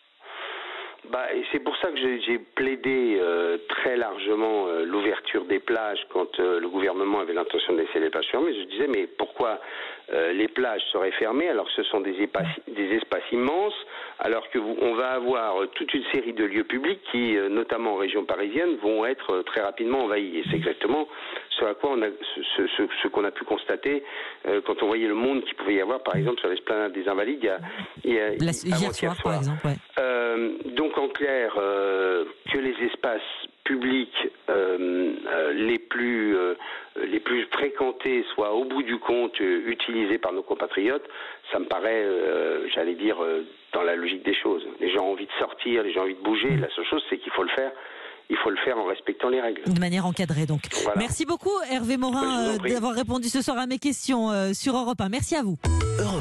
Bah, et c'est pour ça que j'ai j'ai plaidé euh, très largement euh, l'ouverture des plages quand euh, le gouvernement avait l'intention de laisser les plages fermées. Je disais, mais pourquoi euh, les plages seraient fermées alors que ce sont des espaces, des espaces immenses, alors que vous, on va avoir euh, toute une série de lieux publics qui, euh, notamment en région parisienne, vont être euh, très rapidement envahis. Et c'est exactement ce à quoi on a, ce, ce, ce, ce qu'on a pu constater euh, quand on voyait le monde qu'il pouvait y avoir, par exemple, sur l'esplanade des Invalides, il y a, il y a La- hier avant-hier soir, par exemple, ouais. Euh, donc en clair, euh, que les espaces publics euh, euh, les plus euh, les plus fréquentés soient au bout du compte euh, utilisés par nos compatriotes, ça me paraît, euh, j'allais dire, euh, dans la logique des choses. Les gens ont envie de sortir, les gens ont envie de bouger. La seule chose, c'est qu'il faut le faire. Il faut le faire en respectant les règles. De manière encadrée, donc. Voilà. Merci beaucoup, Hervé Morin, euh, d'avoir répondu ce soir à mes questions euh, sur Europe un. Merci à vous. Europe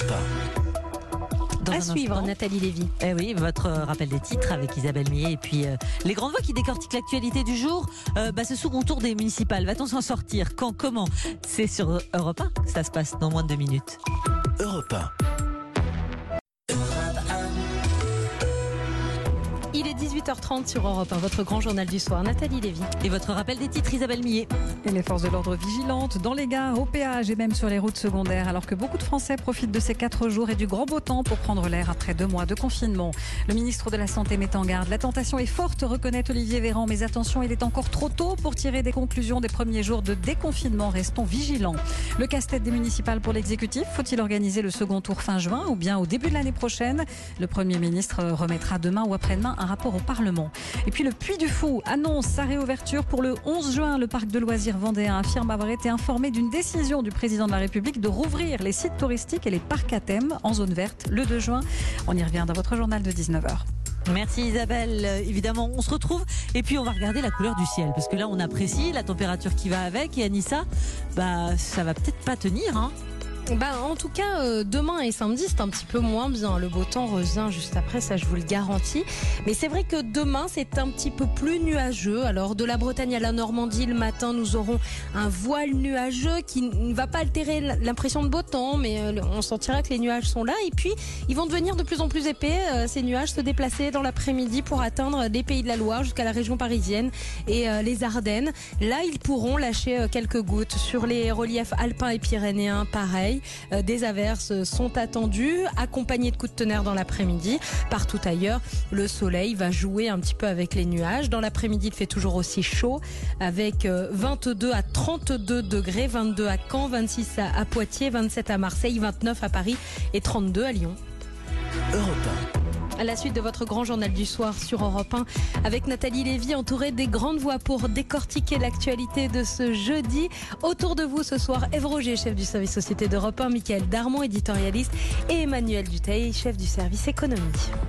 Dans À un suivre, instant. Nathalie Lévy. Eh oui, votre euh, rappel des titres avec Isabelle Millet et puis euh, les grandes voix qui décortiquent l'actualité du jour. Euh, bah, ce second tour des municipales, va-t-on s'en sortir? Quand? Comment? C'est sur Europe un que ça se passe dans moins de deux minutes. Europe un. Il est dix-huit heures trente sur Europe un, votre grand journal du soir. Nathalie Lévy. Et votre rappel des titres, Isabelle Millet. Et les forces de l'ordre vigilantes dans les gares, au péage et même sur les routes secondaires, alors que beaucoup de Français profitent de ces quatre jours et du grand beau temps pour prendre l'air après deux mois de confinement. Le ministre de la Santé met en garde. La tentation est forte, reconnaît Olivier Véran, mais attention, il est encore trop tôt pour tirer des conclusions des premiers jours de déconfinement. Restons vigilants. Le casse-tête des municipales pour l'exécutif, faut-il organiser le second tour fin juin ou bien au début de l'année prochaine? Le Premier ministre remettra demain ou après-demain un rapport au Parlement. Et puis le Puy du Fou annonce sa réouverture pour le onze juin. Le parc de loisirs vendéen affirme avoir été informé d'une décision du président de la République de rouvrir les sites touristiques et les parcs à thème en zone verte le deux juin. On y revient dans votre journal de dix-neuf heures. Merci Isabelle. Euh, évidemment, on se retrouve et puis on va regarder la couleur du ciel parce que là, on apprécie la température qui va avec et Anissa, bah ça va peut-être pas tenir, hein. Bah, en tout cas, euh, demain et samedi, c'est un petit peu moins bien. Le beau temps revient juste après, ça je vous le garantis. Mais c'est vrai que demain, c'est un petit peu plus nuageux. Alors, de la Bretagne à la Normandie, le matin, nous aurons un voile nuageux qui ne va pas altérer l'impression de beau temps, mais euh, on sentira que les nuages sont là. Et puis, ils vont devenir de plus en plus épais. Euh, ces nuages se déplacer dans l'après-midi pour atteindre les Pays de la Loire jusqu'à la région parisienne et euh, les Ardennes. Là, ils pourront lâcher euh, quelques gouttes. Sur les reliefs alpins et pyrénéens, pareil. Euh, des averses sont attendues, accompagnées de coups de tonnerre dans l'après-midi. Partout ailleurs, le soleil va jouer un petit peu avec les nuages. Dans l'après-midi, il fait toujours aussi chaud, avec euh, vingt-deux à trente-deux degrés, vingt-deux à Caen, vingt-six à, à Poitiers, vingt-sept à Marseille, vingt-neuf à Paris et trente-deux à Lyon. Europe un. À la suite de votre grand journal du soir sur Europe un, avec Nathalie Lévy, entourée des grandes voix pour décortiquer l'actualité de ce jeudi. Autour de vous ce soir, Ève Roger, chef du service société d'Europe un, Mickaël Darmon, éditorialiste, et Emmanuel Dutheil, chef du service économie.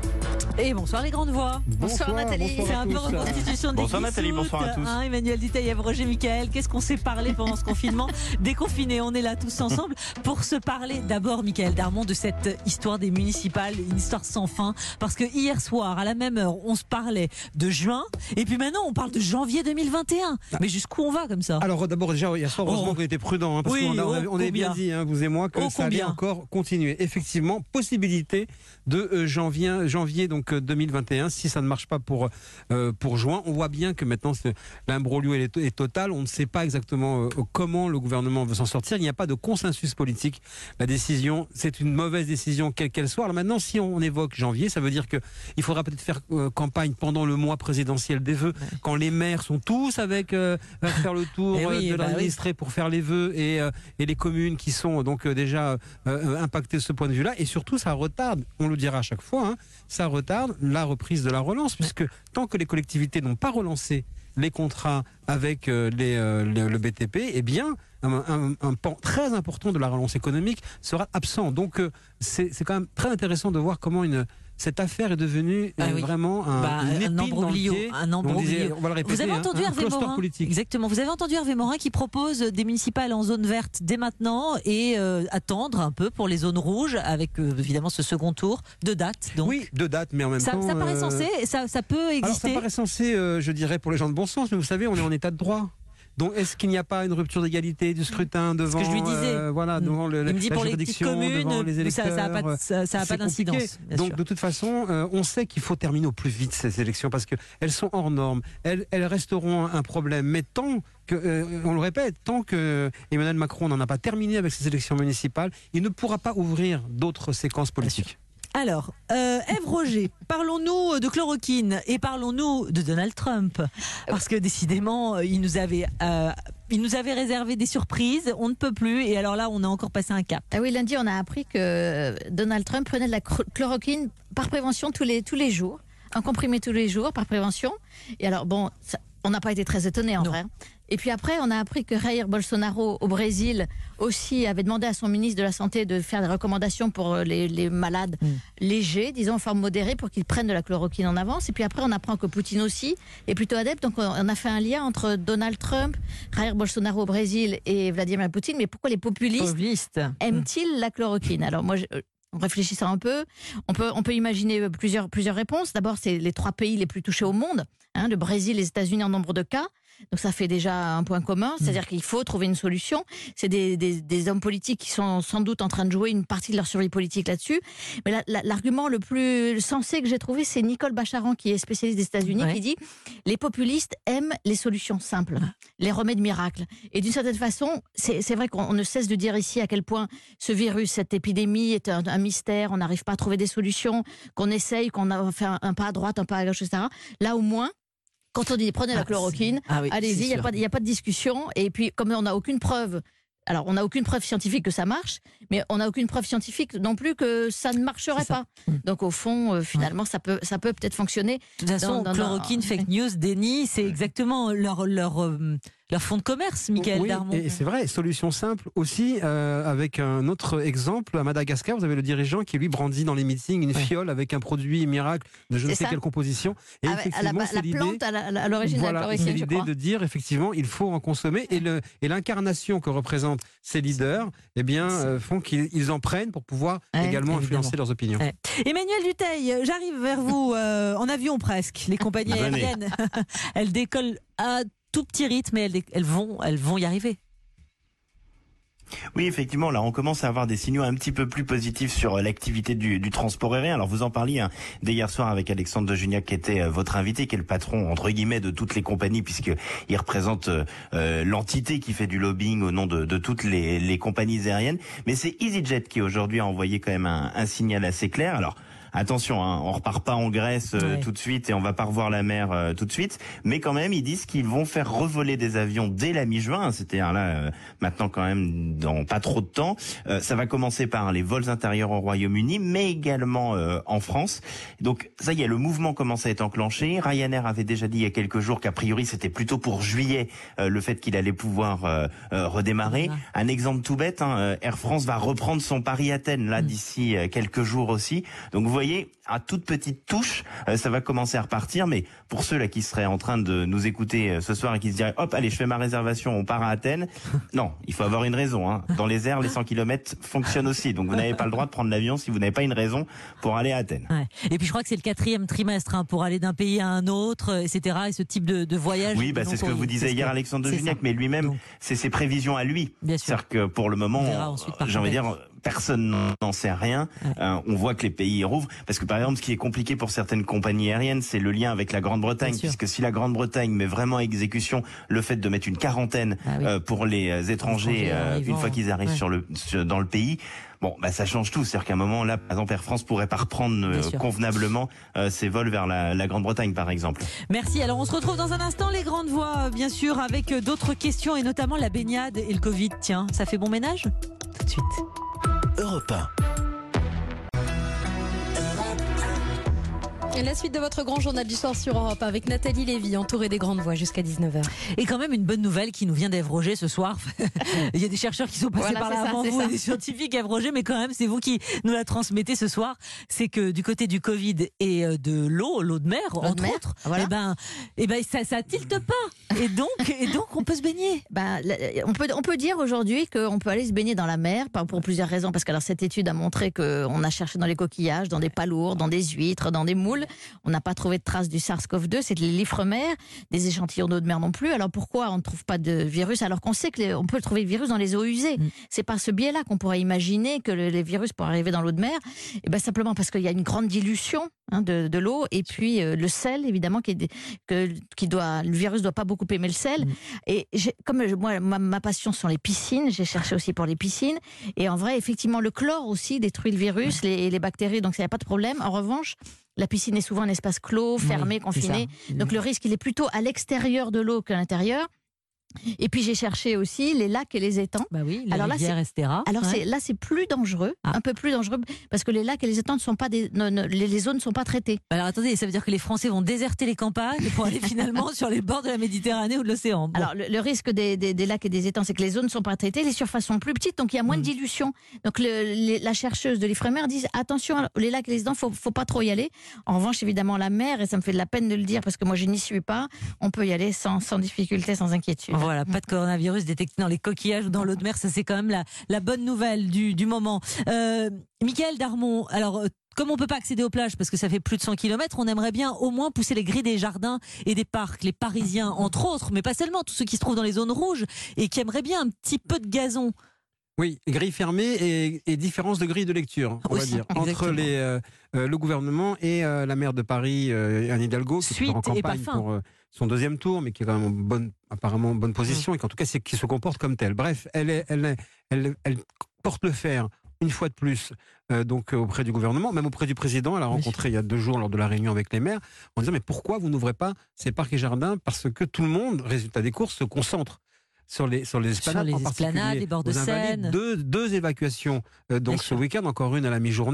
Et bonsoir les grandes voix. Bonsoir, bonsoir Nathalie. C'est un peu reconstitution des Bonsoir Nathalie, bonsoir à tous. Hein, Emmanuel Dutheil, Ève Roger, Mickaël, qu'est-ce qu'on s'est parlé pendant ce confinement? Déconfiné, on est là tous ensemble pour se parler d'abord, Mickaël Darmon, de cette histoire des municipales, une histoire sans fin. Parce que hier soir, à la même heure, on se parlait de juin, et puis maintenant on parle de janvier deux mille vingt et un. Mais jusqu'où on va comme ça? Alors d'abord, déjà, hier soir, heureusement oh. qu'on était prudents, hein, parce oui, qu'on a, oh, on avait bien dit, hein, vous et moi, que oh, ça allait encore continuer. Effectivement, possibilité de euh, janvier, janvier donc euh, deux mille vingt et un, si ça ne marche pas pour euh, pour juin. On voit bien que maintenant l'imbroglio est, est total. On ne sait pas exactement euh, comment le gouvernement veut s'en sortir. Il n'y a pas de consensus politique. La décision, c'est une mauvaise décision, quelle qu'elle soit. Alors maintenant, si on évoque janvier, ça veut dire que il faudra peut-être faire euh, campagne pendant le mois présidentiel des vœux, ouais. quand les maires sont tous avec euh, faire le tour oui, de bah l'administré oui. pour faire les vœux, et, euh, et les communes qui sont donc euh, déjà euh, impactées de ce point de vue-là. Et surtout, ça retarde, on le dira à chaque fois, hein, ça retarde la reprise de la relance, puisque tant que les collectivités n'ont pas relancé les contrats avec euh, les, euh, le, le B T P, eh bien, un, un, un pan très important de la relance économique sera absent. Donc, euh, c'est, c'est quand même très intéressant de voir comment une cette affaire est devenue ah oui. vraiment un, bah, une un embroglio. Un embroglio. On va le répéter, vous avez entendu hein, Hervé Morin politique. Exactement. Vous avez entendu Hervé Morin qui propose des municipales en zone verte dès maintenant et euh, attendre un peu pour les zones rouges avec euh, évidemment ce second tour de date. Donc. Oui, de date, mais en même ça, temps. Ça paraît euh... censé, ça, ça peut exister. Alors ça paraît censé, euh, je dirais, pour les gens de bon sens, mais vous savez, on est en état de droit. Donc, est-ce qu'il n'y a pas une rupture d'égalité du scrutin devant, ce que je lui disais. Euh, voilà, devant le, il me dit la pour juridiction, les petites communes, les électeurs, ça n'a pas, ça, ça a pas d'incidence. Donc, sûr. de toute façon, euh, on sait qu'il faut terminer au plus vite ces élections parce qu'elles sont hors normes. Elles, elles resteront un problème. Mais tant que, euh, on le répète, tant que Emmanuel Macron n'en a pas terminé avec ces élections municipales, il ne pourra pas ouvrir d'autres séquences politiques. Alors, euh, Ève Roger, parlons-nous de chloroquine et parlons-nous de Donald Trump. Parce que décidément, il nous avait... Euh, Il nous avait réservé des surprises, on ne peut plus, et alors là, on a encore passé un cap. Ah oui, lundi, on a appris que Donald Trump prenait de la chloroquine par prévention tous les, tous les jours, un comprimé tous les jours par prévention. Et alors, bon, ça, on n'a pas été très étonnés en non. vrai. Et puis après, on a appris que Jair Bolsonaro au Brésil aussi avait demandé à son ministre de la Santé de faire des recommandations pour les, les malades mm. légers, disons en forme modérée, pour qu'ils prennent de la chloroquine en avance. Et puis après, on apprend que Poutine aussi est plutôt adepte. Donc on a fait un lien entre Donald Trump, Jair Bolsonaro au Brésil et Vladimir Poutine. Mais pourquoi les populistes Populiste. aiment-ils la chloroquine? Alors moi, je, en réfléchissant un peu, on peut, on peut imaginer plusieurs, plusieurs réponses. D'abord, c'est les trois pays les plus touchés au monde, hein, le Brésil, les États-Unis en nombre de cas. Donc ça fait déjà un point commun, c'est-à-dire mmh. qu'il faut trouver une solution. C'est des, des, des hommes politiques qui sont sans doute en train de jouer une partie de leur survie politique là-dessus. Mais la, la, l'argument le plus sensé que j'ai trouvé, c'est Nicole Bacharan, qui est spécialiste des États-Unis, ouais. qui dit « Les populistes aiment les solutions simples, les remèdes miracles. » Et d'une certaine façon, c'est, c'est vrai qu'on ne cesse de dire ici à quel point ce virus, cette épidémie est un, un mystère, on n'arrive pas à trouver des solutions, qu'on essaye, qu'on a fait un, un pas à droite, un pas à gauche, et cetera. Là, au moins, quand on dit prenez la chloroquine, ah, oui, allez-y, il n'y a, a pas de discussion. Et puis, comme on n'a aucune preuve, alors on n'a aucune preuve scientifique que ça marche, mais on n'a aucune preuve scientifique non plus que ça ne marcherait pas. Donc au fond, euh, finalement, ouais. ça peut, ça peut peut-être fonctionner. De toute façon, dans, dans, chloroquine, dans... fake news, déni, c'est exactement leur, leur, euh, leur fonds de commerce, Michael Oui, Darmon. et c'est vrai, solution simple aussi, euh, avec un autre exemple, à Madagascar, vous avez le dirigeant qui lui brandit dans les meetings une ouais. fiole avec un produit miracle de je ne sais ça. quelle composition. Et ah, effectivement, c'est la l'idée, plante à, la, à l'origine voilà, de la chloroquine, c'est l'idée de dire effectivement, il faut en consommer. Et, le, et l'incarnation que représentent ces leaders, eh bien, euh, font qu'ils en prennent pour pouvoir ouais, également évidemment. influencer leurs opinions. Ouais. Emmanuel Dutheil, j'arrive vers vous euh, en avion presque. Les compagnies aériennes, elles décollent à tout petit rythme, mais elles, elles, vont, elles vont y arriver. Oui, effectivement, là, on commence à avoir des signaux un petit peu plus positifs sur l'activité du, du transport aérien. Alors, vous en parliez hein, dès hier soir avec Alexandre de Juniac, qui était euh, votre invité, qui est le patron, entre guillemets, de toutes les compagnies, puisqu'il représente euh, l'entité qui fait du lobbying au nom de, de toutes les, les compagnies aériennes. Mais c'est EasyJet qui, aujourd'hui, a envoyé quand même un, un signal assez clair. Alors, attention, hein, on repart pas en Grèce euh, ouais. tout de suite et on va pas revoir la mer euh, tout de suite, mais quand même ils disent qu'ils vont faire revoler des avions dès la mi-juin, hein, c'est-à-dire là euh, maintenant quand même dans pas trop de temps. Euh, ça va commencer par les vols intérieurs au Royaume-Uni, mais également euh, en France. Donc ça y est, le mouvement commence à être enclenché. Ryanair avait déjà dit il y a quelques jours qu'a priori c'était plutôt pour juillet euh, le fait qu'il allait pouvoir euh, euh, redémarrer. Ouais. Un exemple tout bête, hein, Air France va reprendre son Paris-Athènes là mmh. d'ici euh, quelques jours aussi. Donc vous voyez, à toute petite touche, euh, ça va commencer à repartir. Mais pour ceux là qui seraient en train de nous écouter euh, ce soir et qui se diraient hop, allez, je fais ma réservation, on part à Athènes. Non, il faut avoir une raison. Hein. Dans les airs, les cent kilomètres fonctionnent aussi. Donc vous n'avez pas le droit de prendre l'avion si vous n'avez pas une raison pour aller à Athènes. Ouais. Et puis je crois que c'est le quatrième trimestre hein, pour aller d'un pays à un autre, et cetera. Et ce type de, de voyage. Oui, bah, c'est ce que vous disiez hier, Alexandre de Juniac, mais lui-même, donc, c'est ses prévisions à lui. Bien sûr. C'est-à-dire que pour le moment, j'ai envie de dire, personne n'en sait rien. Ouais. Euh, on voit que les pays rouvrent. Parce que par exemple, ce qui est compliqué pour certaines compagnies aériennes, c'est le lien avec la Grande-Bretagne. Puisque si la Grande-Bretagne met vraiment à exécution le fait de mettre une quarantaine ah oui. euh, pour les étrangers euh, une fois qu'ils arrivent ouais. sur le, sur, dans le pays, bon, bah ça change tout. C'est-à-dire qu'à un moment, là, par exemple, Air France pourrait pas reprendre euh, convenablement euh, ses vols vers la, la Grande-Bretagne, par exemple. Merci. Alors, on se retrouve dans un instant, les grandes voix, bien sûr, avec d'autres questions et notamment la baignade et le Covid. Tiens, ça fait bon ménage ? Tout de suite. Europe un. Et la suite de votre grand journal du soir sur Europe avec Nathalie Lévy, entourée des grandes voix jusqu'à dix-neuf heures. Et quand même une bonne nouvelle qui nous vient d'Ève Roger ce soir. Il y a des chercheurs qui sont passés voilà, par là ça, avant vous, ça. Et des scientifiques Ève Roger, mais quand même c'est vous qui nous la transmettez ce soir. C'est que du côté du Covid et de l'eau, l'eau de mer, l'eau entre de mer, autres, voilà. eh ben, eh ben ça, ça tilte pas. Et donc, et donc on peut se baigner. Ben, on peut, on peut dire aujourd'hui qu'on peut aller se baigner dans la mer pour plusieurs raisons. Parce que alors, cette étude a montré qu'on a cherché dans les coquillages, dans des palourdes, dans des huîtres, dans des moules. On n'a pas trouvé de traces du SARS-CoV deux, c'est les l'ifremer, des échantillons d'eau de mer non plus. Alors pourquoi on ne trouve pas de virus alors qu'on sait qu'on peut trouver le virus dans les eaux usées? mmh. C'est par ce biais-là qu'on pourrait imaginer que le, les virus pourraient arriver dans l'eau de mer. Et ben simplement parce qu'il y a une grande dilution hein, de, de l'eau et puis euh, le sel évidemment qui, est, que, qui doit, le virus doit pas beaucoup aimer le sel. mmh. Et comme moi ma, ma passion sont les piscines, j'ai cherché aussi pour les piscines et en vrai effectivement le chlore aussi détruit le virus, mmh. les, les bactéries, donc il n'y a pas de problème. En revanche, la piscine est souvent un espace clos, fermé, oui, confiné. Donc le risque, il est plutôt à l'extérieur de l'eau qu'à l'intérieur. Et puis j'ai cherché aussi les lacs et les étangs. Bah oui, les alors rivières, là, et cetera. Alors ouais. c'est, là, c'est plus dangereux, ah. un peu plus dangereux, parce que les lacs et les étangs ne sont pas des, ne, ne, les, les zones ne sont pas traitées. Alors attendez, ça veut dire que les Français vont déserter les campagnes pour aller finalement sur les bords de la Méditerranée ou de l'océan. Bon. Alors le, le risque des, des, des lacs et des étangs, c'est que les zones ne sont pas traitées, les surfaces sont plus petites, donc il y a moins mmh. de dilution. Donc le, les, la chercheuse de l'Ifremer dit attention, les lacs et les étangs, faut, faut pas trop y aller. En revanche, évidemment, la mer, et ça me fait de la peine de le dire parce que moi je n'y suis pas, on peut y aller sans, sans difficulté, sans inquiétude. Voilà, pas de coronavirus. virus détecté dans les coquillages ou dans l'eau de mer, ça c'est quand même la, la bonne nouvelle du, du moment. Euh, Michael Darmon, alors comme on ne peut pas accéder aux plages parce que ça fait plus de cent kilomètres, on aimerait bien au moins pousser les grilles des jardins et des parcs, les Parisiens entre autres, mais pas seulement, tous ceux qui se trouvent dans les zones rouges et qui aimeraient bien un petit peu de gazon. Oui, grilles fermées et, et différence de grille de lecture, on Aussi, va dire, exactement. entre les, euh, euh, le gouvernement et euh, la maire de Paris, euh, Anne Hidalgo, qui est en campagne pour euh, son deuxième tour, mais qui est quand même en bonne, apparemment en bonne position, mmh. et qu'en tout cas, c'est qui se comporte comme telle. Bref, elle, est, elle, est, elle, elle porte le fer une fois de plus euh, donc euh, auprès du gouvernement, même auprès du président. Elle a rencontré oui. il y a deux jours lors de la réunion avec les maires, en disant mais pourquoi vous n'ouvrez pas ces parcs et jardins? Parce que tout le monde, résultat des courses, se concentre sur les, sur les esplanades, sur les en esplanades, les bords de Seine. Deux, deux évacuations euh, donc ce week-end, encore une à la mi-journée.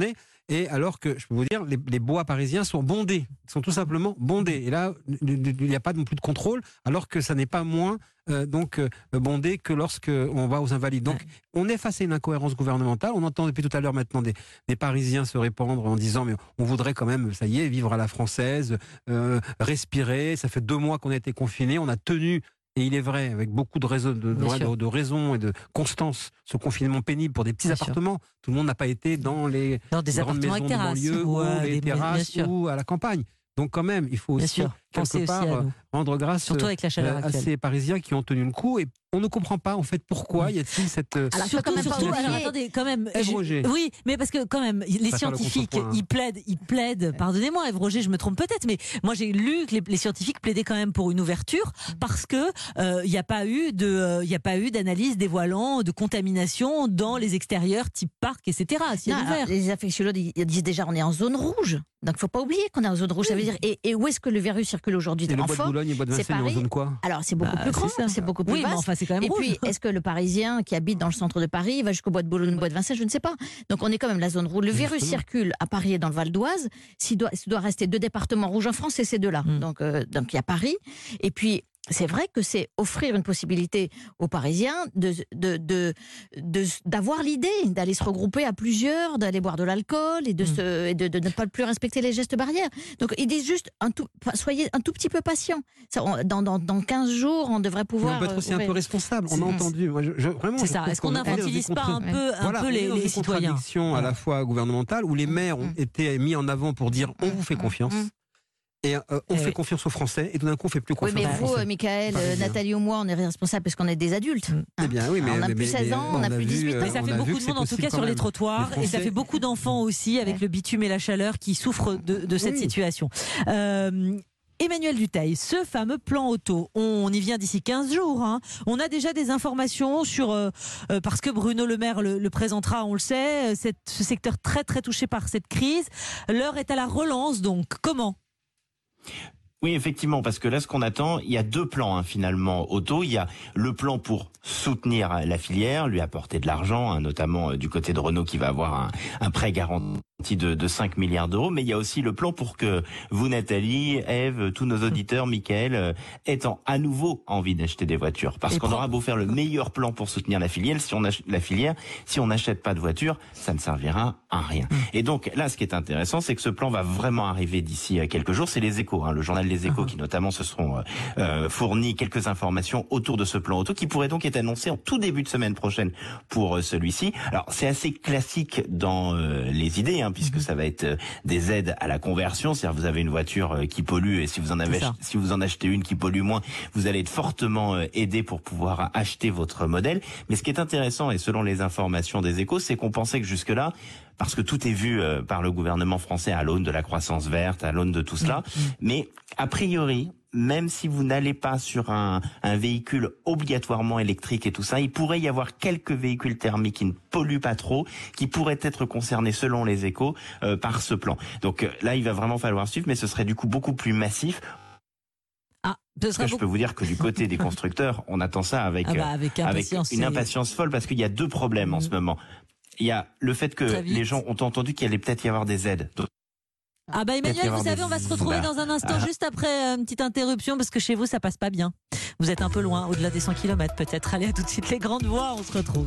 Et alors que, je peux vous dire, les, les bois parisiens sont bondés, sont tout simplement bondés. Et là, il n'y a pas non plus de contrôle, alors que ça n'est pas moins euh, donc euh, bondé que lorsque on va aux Invalides. Donc, on est face à une incohérence gouvernementale. On entend depuis tout à l'heure maintenant des, des Parisiens se répandre en disant mais on voudrait quand même, ça y est, vivre à la française, euh, respirer. Ça fait deux mois qu'on a été confinés, on a tenu. Et il est vrai, avec beaucoup de raisons, de, de, de raison et de constance, ce confinement pénible pour des petits bien appartements. Sûr. Tout le monde n'a pas été dans les dans des grandes appartements maisons avec terrasse, de banlieue, ou, ou euh, les des, terrasses ou à la campagne. Donc quand même, il faut aussi, quelque part, rendre grâce Surtout avec la chaleur à ces Parisiens qui ont tenu le coup. Et on ne comprend pas, en fait, pourquoi y a-t-il cette... Alors, surtout, quand même, surtout, alors, attendez, quand même... Je, oui, mais parce que quand même, les ça scientifiques, ils plaident, ils plaident, pardonnez-moi, Ève Roger, je me trompe peut-être, mais moi j'ai lu que les, les scientifiques plaidaient quand même pour une ouverture, parce que il euh, n'y a pas eu de, il euh, y a pas eu d'analyse dévoilant de contamination dans les extérieurs, type parc, et cetera. Non, alors, les infectiologues ils disent déjà on est en zone rouge, donc il ne faut pas oublier qu'on est en zone rouge. Oui. Ça veut dire, et, et où est-ce que le virus circule aujourd'hui? Et le bois de Boulogne et bois de Vincennes, en zone quoi? Alors c'est beaucoup bah, plus grand, c'est beaucoup plus oui, vaste. Mais enfin, c'est quand même et rouge. puis, est-ce que le Parisien qui habite dans le centre de Paris va jusqu'au bois de Boulogne, bois de Vincennes? Je ne sais pas. Donc on est quand même la zone rouge. Le virus Justement. circule à Paris et dans le Val d'Oise. S'il doit, s'il doit rester deux départements rouges en France, c'est ces deux-là. Mm. Donc euh, donc il y a Paris. Et puis c'est vrai que c'est offrir une possibilité aux Parisiens de, de, de, de, d'avoir l'idée d'aller se regrouper à plusieurs, d'aller boire de l'alcool et de, mmh. se, et de, de ne pas plus respecter les gestes barrières. Donc ils disent juste, un tout, soyez un tout petit peu patients. Dans, dans, dans quinze jours, on devrait pouvoir... Mais on peut être aussi euh, un peu responsable, on a entendu. Moi, je, je, vraiment, c'est ça, est-ce qu'on n'infantilise pas un peu, un voilà, peu les, les citoyens? Contradiction à la fois gouvernementale, où les maires ont mmh. été mis en avant pour dire on vous fait confiance. Mmh. Et euh, on et fait oui. confiance aux Français, et tout d'un coup on fait plus confiance. Oui, mais aux vous, Français. Michael, euh, Nathalie ou moi, on est responsables parce qu'on est des adultes. Hein. Eh bien, oui, mais on n'a mais, plus seize mais, ans, on n'a plus dix-huit ans. Mais ça fait beaucoup de monde, en tout cas, sur les trottoirs, et ça fait beaucoup d'enfants aussi, avec le bitume et la chaleur, qui souffrent de, de cette oui. situation. Euh, Emmanuel Dutheil, ce fameux plan auto, on y vient d'ici quinze jours. Hein. On a déjà des informations sur, euh, euh, parce que Bruno Le Maire le, le présentera, on le sait, cette, ce secteur très très touché par cette crise. L'heure est à la relance, donc comment ? Oui, effectivement, parce que là, ce qu'on attend, il y a deux plans hein, finalement auto. Il y a le plan pour soutenir la filière, lui apporter de l'argent, hein, notamment euh, du côté de Renault qui va avoir un, un prêt garanti de, de cinq milliards d'euros. Mais il y a aussi le plan pour que vous, Nathalie, Ève, tous nos auditeurs, Michael, euh, aient à nouveau envie d'acheter des voitures. Parce Et qu'on aura beau faire le meilleur plan pour soutenir la filière, si on ach- la filière, si on n'achète pas de voiture, ça ne servira à rien. Mmh. Et donc là, ce qui est intéressant, c'est que ce plan va vraiment arriver d'ici quelques jours. C'est les Échos, hein, le journal Les Échos, qui notamment se seront euh, fournis quelques informations autour de ce plan auto, qui pourrait donc être annoncé en tout début de semaine prochaine pour euh, celui-ci. Alors c'est assez classique dans euh, les idées, hein, puisque ça va être euh, des aides à la conversion. C'est-à-dire vous avez une voiture euh, qui pollue et si vous en avez, si vous en achetez une qui pollue moins, vous allez être fortement euh, aidé pour pouvoir acheter votre modèle. Mais ce qui est intéressant, et selon les informations des Échos, c'est qu'on pensait que jusque-là, parce que tout est vu euh, par le gouvernement français à l'aune de la croissance verte, à l'aune de tout cela. Mmh. Mais a priori, même si vous n'allez pas sur un, un véhicule obligatoirement électrique et tout ça, il pourrait y avoir quelques véhicules thermiques qui ne polluent pas trop, qui pourraient être concernés, selon les Échos, euh, par ce plan. Donc euh, là, il va vraiment falloir suivre, mais ce serait du coup beaucoup plus massif. Ah, parce que je peux vous dire que du côté des constructeurs, on attend ça avec, ah bah avec, euh, avec une impatience folle, parce qu'il y a deux problèmes mmh. en ce moment. Il y a le fait que les gens ont entendu qu'il allait peut-être y avoir des aides. Donc, ah bah Emmanuel, vous savez, on va se retrouver dans un instant, ah. juste après une petite interruption, parce que chez vous, ça passe pas bien. Vous êtes un peu loin, au-delà des cent kilomètres peut-être. Allez, à tout de suite, les grandes voix, on se retrouve.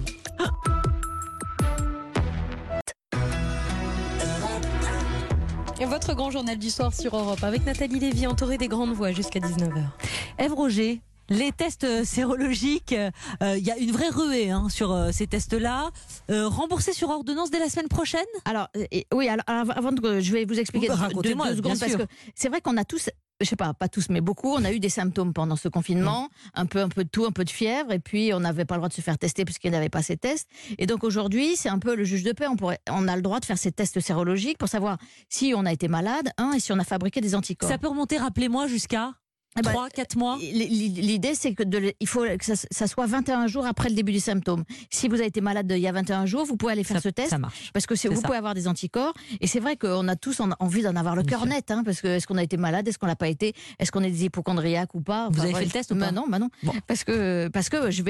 Et votre grand journal du soir sur Europe, avec Nathalie Lévy, entourée des grandes voix jusqu'à dix-neuf heures. Ève Roger, les tests sérologiques, il euh, y a une vraie ruée hein, sur euh, ces tests-là. Euh, remboursés sur ordonnance dès la semaine prochaine ? Alors, et, oui, alors, avant de, je vais vous expliquer bah, deux, deux secondes, parce que c'est vrai qu'on a tous... Je sais pas, pas tous, mais beaucoup, on a eu des symptômes pendant ce confinement, un peu, un peu de tout, un peu de fièvre, et puis on n'avait pas le droit de se faire tester puisqu'il n'y avait pas ces tests. Et donc aujourd'hui, c'est un peu le juge de paix. On pourrait, on a le droit de faire ces tests sérologiques pour savoir si on a été malade, hein, et si on a fabriqué des anticorps. Ça peut remonter, rappelez-moi, jusqu'à trois, quatre mois. L'idée, c'est que de, il faut que ça, ça soit vingt et un jours après le début du symptôme. Si vous avez été malade il y a vingt et un jours, vous pouvez aller faire ça, ce test. Ça marche. Parce que c'est, vous ça. pouvez avoir des anticorps. Et c'est vrai qu'on a tous en, envie d'en avoir le cœur net. Hein, parce que est-ce qu'on a été malade, est-ce qu'on l'a pas été, est-ce qu'on est des hypochondriaques ou pas. Vous enfin, avez ouais, fait le test ou pas ? bah Non, bah non. Bon. Parce que, parce que je vais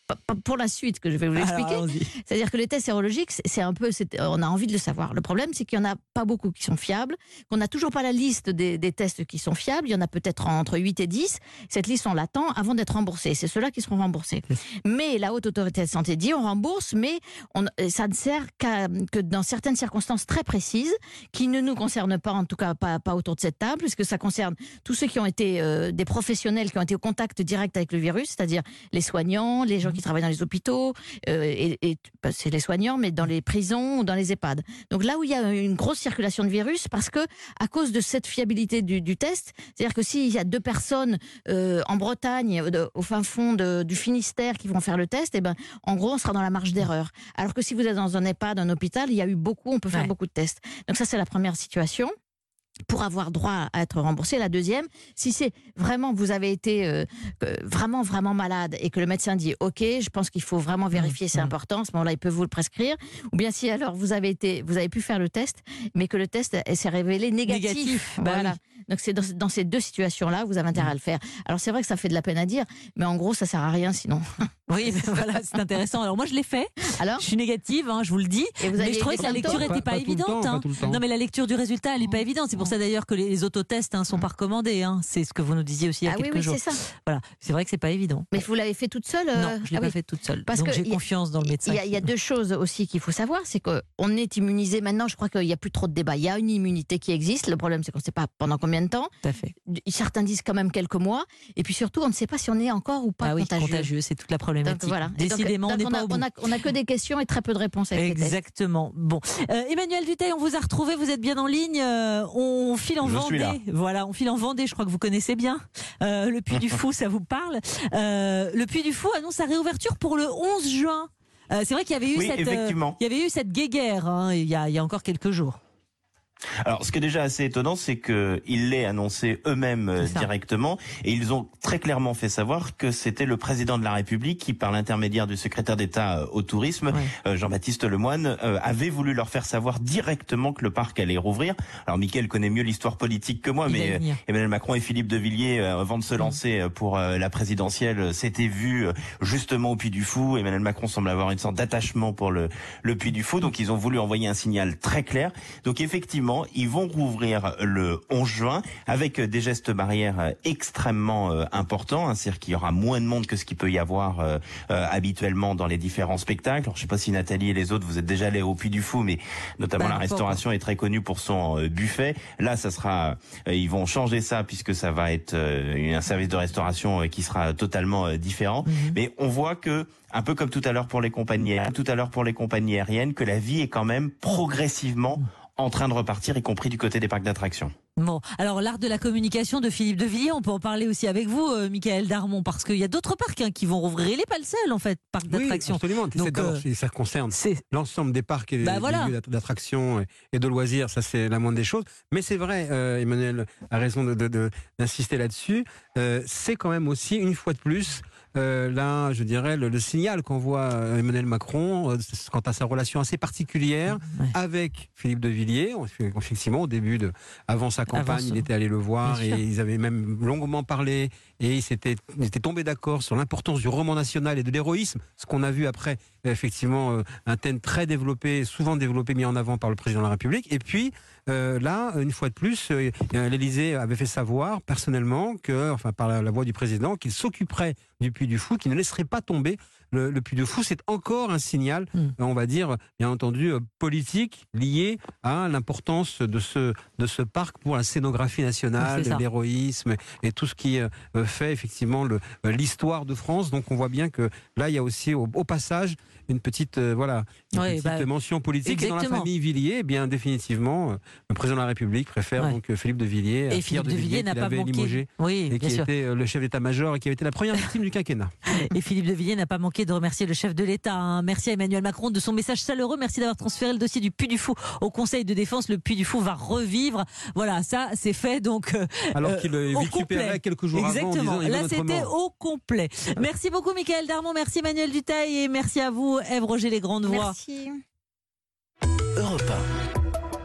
pour la suite que je vais vous l'expliquer. C'est-à-dire que les tests sérologiques, c'est un peu, c'est, on a envie de le savoir. Le problème, c'est qu'il n'y en a pas beaucoup qui sont fiables, qu'on n'a toujours pas la liste des, des tests qui sont fiables. Il y en a peut-être entre huit et dix. Cette liste, on l'attend avant d'être remboursée. C'est ceux-là qui seront remboursés. Mais la Haute Autorité de Santé dit, on rembourse, mais on, ça ne sert qu'à, que dans certaines circonstances très précises, qui ne nous concernent pas, en tout cas pas, pas autour de cette table, puisque ça concerne tous ceux qui ont été euh, des professionnels qui ont été au contact direct avec le virus, c'est-à-dire les soignants, les gens qui travaillent dans les hôpitaux, euh, et, et bah, c'est les soignants, mais dans les prisons ou dans les EHPAD. Donc là où il y a une grosse circulation de virus, parce que à cause de cette fiabilité du, du test, c'est-à-dire que s'il y a deux personnes euh, en Bretagne, de, au fin fond de, du Finistère, qui vont faire le test, et ben en gros on sera dans la marge d'erreur. Alors que si vous êtes dans un EHPAD, un hôpital, il y a eu beaucoup, on peut faire ouais. beaucoup de tests. Donc ça c'est la première situation. Pour avoir droit à être remboursé. La deuxième, si c'est vraiment vous avez été euh, vraiment vraiment malade et que le médecin dit ok, je pense qu'il faut vraiment vérifier, c'est important, à ce moment-là il peut vous le prescrire. Ou bien si alors vous avez été, vous avez pu faire le test, mais que le test s'est révélé négatif. négatif bah voilà. Oui. Donc c'est dans, dans ces deux situations-là, vous avez intérêt à le faire. Alors c'est vrai que ça fait de la peine à dire, mais en gros ça sert à rien sinon. Oui, ben voilà, c'est intéressant. Alors moi je l'ai fait. Alors je suis négative, hein, je vous le dis. Et vous mais je trouvais que la lecture n'était pas, pas évidente. Temps, hein. pas non mais la lecture du résultat, elle n'est pas évidente. C'est pour ça d'ailleurs que les, les autotests hein, sont pas recommandés. Hein. C'est ce que vous nous disiez aussi il y a ah, quelques oui, oui, jours. C'est ça. Voilà, c'est vrai que c'est pas évident. Mais vous l'avez fait toute seule euh... Non, je l'ai ah, pas oui. fait toute seule. Parce donc que j'ai confiance dans le médecin. Il y, y a deux choses aussi qu'il faut savoir, c'est qu'on est immunisé maintenant. Je crois qu'il n'y a plus trop de débat. Il y a une immunité qui existe. Le problème c'est qu'on ne sait pas pendant combien de temps. Tout à fait. Certains disent quand même quelques mois. Et puis surtout, on ne sait pas si on est encore ou pas ah oui, contagieux. contagieux, c'est toute la problématique. Donc, voilà. Décidément, donc, on n'est pas a, au bout. On a, on a que des questions et très peu de réponses avec Exactement. Bon, euh, Emmanuel Dutheil, on vous a retrouvé. Vous êtes bien en ligne. Euh, on file en Je Vendée. Voilà, on file en Vendée. Je crois que vous connaissez bien. Euh, le Puy du Fou, ça vous parle. Euh, le Puy du Fou annonce sa réouverture pour le onze juin. Euh, c'est vrai qu'il y avait eu oui, cette, euh, il y avait eu cette guéguerre hein, il, y a, il y a encore quelques jours. Alors, ce qui est déjà assez étonnant, c'est qu'ils l'aient annoncé eux-mêmes euh, directement, et ils ont très clairement fait savoir que c'était le président de la République qui, par l'intermédiaire du secrétaire d'État euh, au tourisme, ouais. euh, Jean-Baptiste Lemoyne, euh, avait voulu leur faire savoir directement que le parc allait rouvrir. Alors, Mickaël connaît mieux l'histoire politique que moi, Il mais euh, Emmanuel Macron et Philippe de Villiers, euh, avant de se lancer euh, pour euh, la présidentielle, euh, s'étaient vus euh, justement au Puy du Fou. Emmanuel Macron semble avoir une sorte d'attachement pour le, le Puy du Fou, donc ils ont voulu envoyer un signal très clair. Donc, effectivement, ils vont rouvrir le onze juin avec des gestes barrières extrêmement euh, importants. Hein, c'est-à-dire qu'il y aura moins de monde que ce qu'il peut y avoir euh, euh, habituellement dans les différents spectacles. Alors, je ne sais pas si Nathalie et les autres, vous êtes déjà allés au Puy du Fou, mais notamment bah, la restauration est très connue pour son euh, buffet. Là, ça sera, euh, ils vont changer ça puisque ça va être euh, un service de restauration euh, qui sera totalement euh, différent. Mm-hmm. Mais on voit que un peu comme tout à l'heure pour les compagnies, tout à l'heure pour les compagnies aériennes, que la vie est quand même progressivement en train de repartir, y compris du côté des parcs d'attractions. Bon, alors l'art de la communication de Philippe de Villiers, on peut en parler aussi avec vous, euh, Mickaël Darmon, parce qu'il y a d'autres parcs hein, qui vont rouvrir. Il n'est pas le seul, en fait, parc d'attractions. Oui, absolument. Donc, euh, ça concerne l'ensemble des parcs et bah des voilà. lieux d'attractions et de loisirs. Ça, c'est la moindre des choses. Mais c'est vrai, euh, Emmanuel a raison de, de, de, d'insister là-dessus. Euh, c'est quand même aussi, une fois de plus, Euh, là, je dirais, le, le signal qu'envoie Emmanuel Macron euh, quant à sa relation assez particulière ouais. avec Philippe de Villiers. Effectivement, au début, de, avant sa campagne, avant il était allé le voir et ils avaient même longuement parlé et ils s'étaient, ils étaient tombés d'accord sur l'importance du roman national et de l'héroïsme, ce qu'on a vu après, effectivement, euh, un thème très développé, souvent développé, mis en avant par le président de la République. Et puis, Euh, là, une fois de plus, euh, l'Élysée avait fait savoir personnellement, que, enfin par la, la voix du président, qu'il s'occuperait du Puy du Fou, qu'il ne laisserait pas tomber le, le Puy du Fou. C'est encore un signal, mmh. on va dire, bien entendu, euh, politique, lié à l'importance de ce, de ce parc pour la scénographie nationale, l'héroïsme et tout ce qui euh, fait effectivement le, euh, l'histoire de France. Donc on voit bien que là, il y a aussi au, au passage une petite, euh, voilà, une ouais, petite bah, mention politique. Et dans la famille Villiers, eh bien définitivement, euh, le président de la République préfère ouais. donc euh, Philippe de Villiers, et Philippe de, de Villiers, Villiers n'a pas manqué, limogé, oui, et qui sûr. était euh, le chef d'état-major et qui avait été la première victime du quinquennat. Et Philippe de Villiers n'a pas manqué de remercier le chef de l'État. Hein. Merci à Emmanuel Macron de son message chaleureux. Merci d'avoir transféré le dossier du Puy du Fou au Conseil de défense. Le Puy du Fou va revivre. Voilà, ça c'est fait donc. Euh, Alors qu'il euh, récupérait quelques jours Exactement. avant. Exactement. Là c'était au complet. Merci beaucoup Mickaël Darmon, merci Emmanuel Dutheil et merci à vous Ève Roger les Grandes Voix. Merci. Europe un.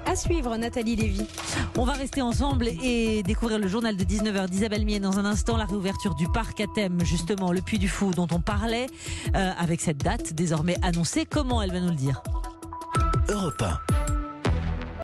À suivre, Nathalie Lévy. On va rester ensemble et découvrir le journal de dix-neuf heures d'Isabelle Mier dans un instant, la réouverture du parc à thème, justement, le Puy du Fou dont on parlait, euh, avec cette date désormais annoncée. Comment elle va nous le dire? Europe un.